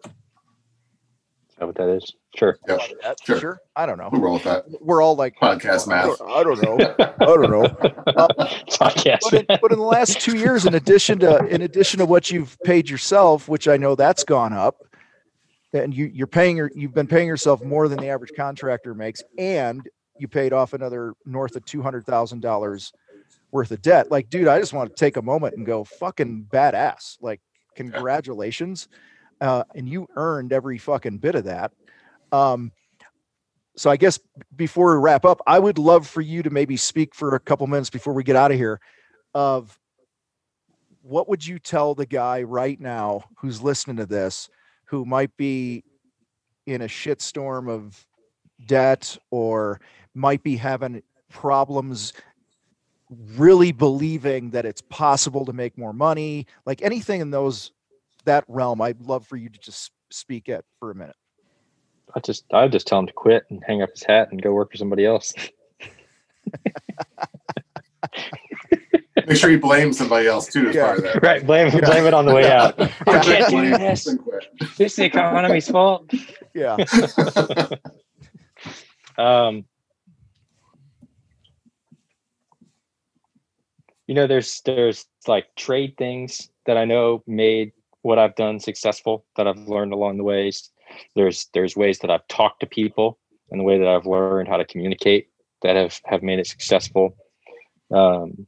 Is that what that is? Sure. Yep. That, Sure. sure. I don't know. We'll roll with that. We're all like Podcast I math. don't, I don't know. I don't know. Uh, Podcast. but, in, but in the last two years, in addition to in addition to what you've paid yourself, which I know that's gone up, and you you're paying your you've been paying yourself more than the average contractor makes, and you paid off another north of two hundred thousand dollars worth of debt. Like, dude, I just want to take a moment and go, fucking badass. Like, congratulations, uh, and you earned every fucking bit of that. Um, so I guess before we wrap up, I would love for you to maybe speak for a couple minutes before we get out of here of what would you tell the guy right now who's listening to this, who might be in a shitstorm of debt or might be having problems really believing that it's possible to make more money, like anything in those, that realm. I'd love for you to just speak it for a minute. I just I just tell him to quit and hang up his hat and go work for somebody else. Make sure you blame somebody else too as Yeah. part of that. Right. Blame Yeah. blame it on the way out. I Yeah. can't do Blame this. and quit. This is the economy's fault. Yeah. Um, you know, there's there's like trade things that I know made what I've done successful that I've learned along the ways. There's there's ways that I've talked to people and the way that I've learned how to communicate that have, have made it successful. Um,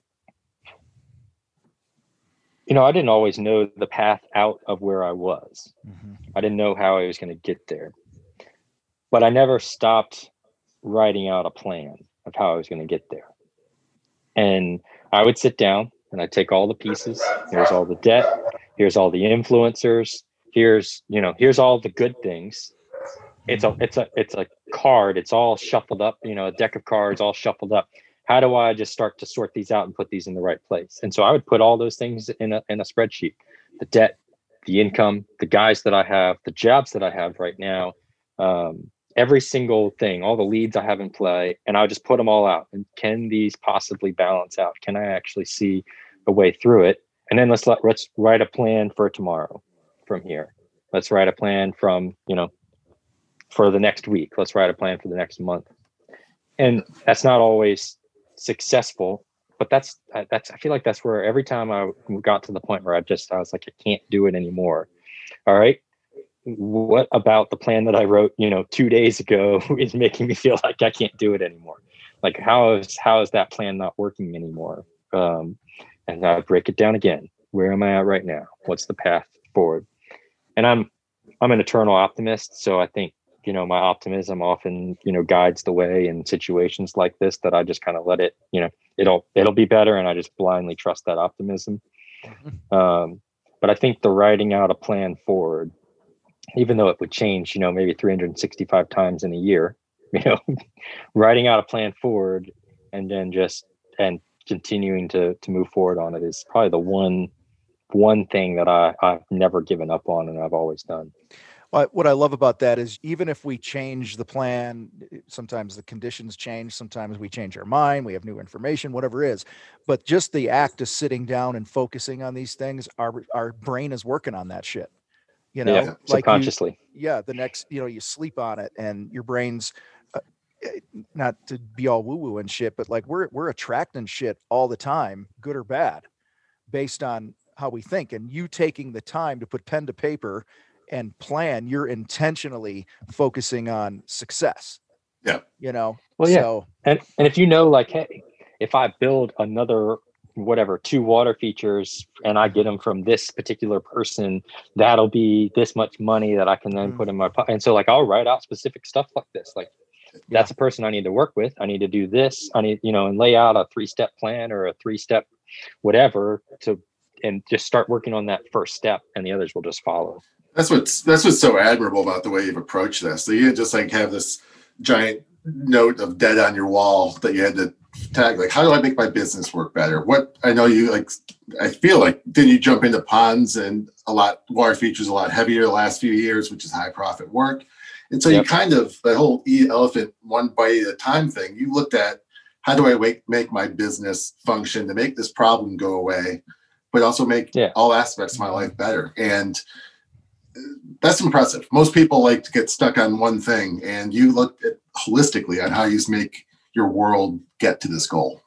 you know, I didn't always know the path out of where I was. Mm-hmm. I didn't know how I was going to get there, but I never stopped writing out a plan of how I was going to get there. And I would sit down and I'd take all the pieces. Here's all the debt. Here's all the influencers. Here's, you know, here's all the good things. It's a, it's a, it's a card. It's all shuffled up, you know, a deck of cards all shuffled up. How do I just start to sort these out and put these in the right place? And so I would put all those things in a, in a spreadsheet, the debt, the income, the guys that I have, the jobs that I have right now, um, every single thing, all the leads I have in play, and I'll just put them all out. And can these possibly balance out? Can I actually see a way through it? And then let's let, let's write a plan for tomorrow from here. Let's write a plan from, you know, for the next week. Let's write a plan for the next month. And that's not always successful, but that's, that's, I feel like that's where every time I got to the point where I just, I was like, I can't do it anymore. All right. What about the plan that I wrote, you know, two days ago is making me feel like I can't do it anymore? Like, how is, how is that plan not working anymore? Um, and I break it down again. Where am I at right now? What's the path forward? And I'm, I'm an eternal optimist. So I think, you know, my optimism often, you know, guides the way in situations like this, that I just kind of let it, you know, it'll, it'll be better. And I just blindly trust that optimism. Um, but I think the writing out a plan forward, even though it would change, you know, maybe three hundred sixty-five times in a year, you know, writing out a plan forward and then just, and continuing to, to move forward on it is probably the one, one thing that I, I've never given up on and I've always done. Well, what I love about that is even if we change the plan, sometimes the conditions change, sometimes we change our mind, we have new information, whatever it is, but just the act of sitting down and focusing on these things, our, our brain is working on that shit. You know, Yeah, like subconsciously. You, yeah. The next, you know, you sleep on it and your brain's uh, not to be all woo woo and shit, but like we're, we're attracting shit all the time, good or bad, based on how we think. And you taking the time to put pen to paper and plan, you're intentionally focusing on success. Yeah. You know, Well, yeah. so And and if you know, like, hey, if I build another whatever two water features and I get them from this particular person, that'll be this much money that I can then Mhm. put in my pocket. And so, like, I'll write out specific stuff like this. Like, that's a person I need to work with. I need to do this. I need, you know, and lay out a three step plan or a three step whatever to, and just start working on that first step, and the others will just follow. That's what's that's what's so admirable about the way you've approached this. So you didn't just like have this giant note of dead on your wall that you had to tag. Like, how do I make my business work better? What I know you like. I feel like then you jump into ponds and a lot water features a lot heavier the last few years, which is high profit work. And so yep. you kind of the whole eat elephant one bite at a time thing. You looked at how do I make make my business function to make this problem go away, but also make yeah. all aspects of my life better. And that's impressive. Most people like to get stuck on one thing, and you looked at holistically on how you make your world get to this goal.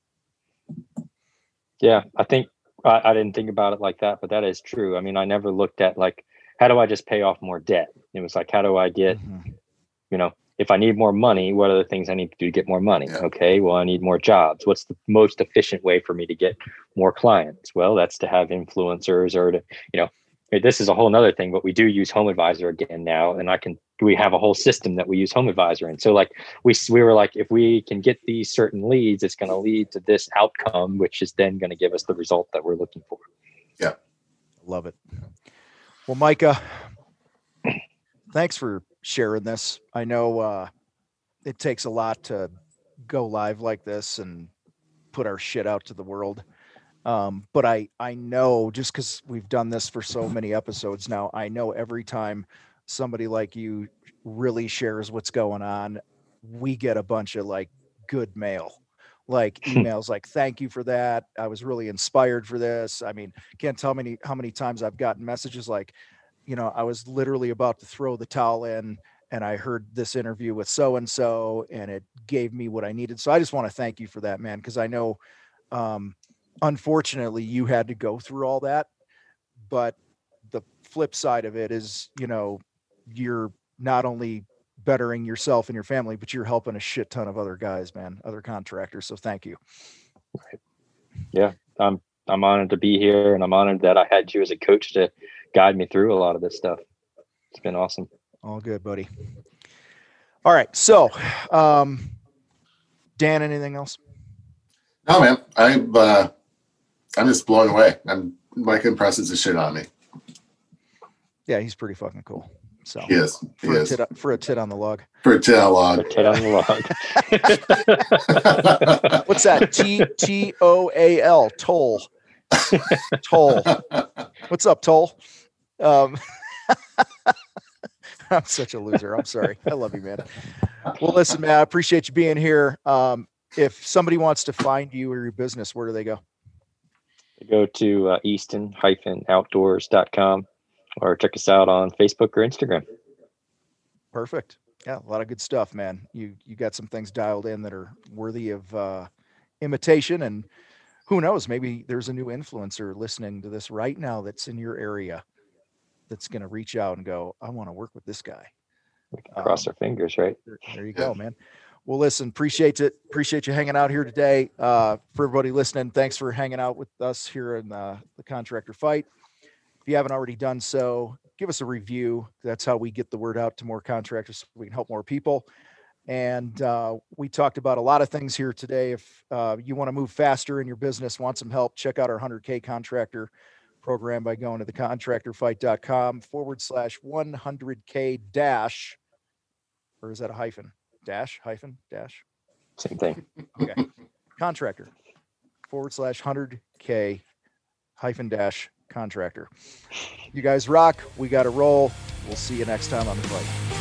Yeah, I think I, I didn't think about it like that, but that is true. I mean, I never looked at like, how do I just pay off more debt? It was like, how do I get, mm-hmm. you know, if I need more money, what are the things I need to do to get more money? Yeah. Okay, well, I need more jobs. What's the most efficient way for me to get more clients? Well, that's to have influencers or to, you know, this is a whole nother thing, but we do use HomeAdvisor again now. And I can, we have a whole system that we use HomeAdvisor in. So like we, we were like, if we can get these certain leads, it's going to lead to this outcome, which is then going to give us the result that we're looking for. Yeah. Love it. Well, Micah, thanks for sharing this. I know uh, it takes a lot to go live like this and put our shit out to the world. Um, but I, I know just because we've done this for so many episodes now, I know every time somebody like you really shares what's going on, we get a bunch of like good mail, like emails, like, thank you for that. I was really inspired for this. I mean, can't tell me how many times I've gotten messages like, you know, I was literally about to throw the towel in and I heard this interview with so-and-so and it gave me what I needed. So I just want to thank you for that, man. Cause I know, um, unfortunately you had to go through all that, but the flip side of it is, you know, you're not only bettering yourself and your family, but you're helping a shit ton of other guys, man, other contractors. So thank you. Right. Yeah. I'm, I'm honored to be here, and I'm honored that I had you as a coach to guide me through a lot of this stuff. It's been awesome. All good, buddy. All right. So, um, Dan, anything else? No, man. I'm, uh, I'm just blown away. I'm Mike impresses the shit on me. Yeah, he's pretty fucking cool. So he is. He for, is. A tit, for a tit on the log. For a tit on the log. For a tit on the log. What's that? T T O A L. Toll. Toll. What's up, Toll? Um, I'm such a loser. I'm sorry. I love you, man. Well, listen, man, I appreciate you being here. Um, if somebody wants to find you or your business, where do they go? Go to uh, easton outdoors dot com or check us out on Facebook or Instagram. Perfect. Yeah, a lot of good stuff, man. You you got some things dialed in that are worthy of uh, imitation, and who knows, maybe there's a new influencer listening to this right now that's in your area that's going to reach out and go, I want to work with this guy. We can cross um, our fingers, right? There, there you go, man. Well, listen, appreciate it. Appreciate you hanging out here today. Uh, for everybody listening, thanks for hanging out with us here in uh, the Contractor Fight. If you haven't already done so, give us a review. That's how we get the word out to more contractors so we can help more people. And uh, we talked about a lot of things here today. If uh, you want to move faster in your business, want some help, check out our one hundred K contractor program by going to the contractor fight dot com forward slash one hundred K dash, or is that a hyphen? Dash, hyphen, dash? Same thing. Okay. Contractor forward slash one hundred K hyphen dash contractor. You guys rock. We got to roll. We'll see you next time on the fight.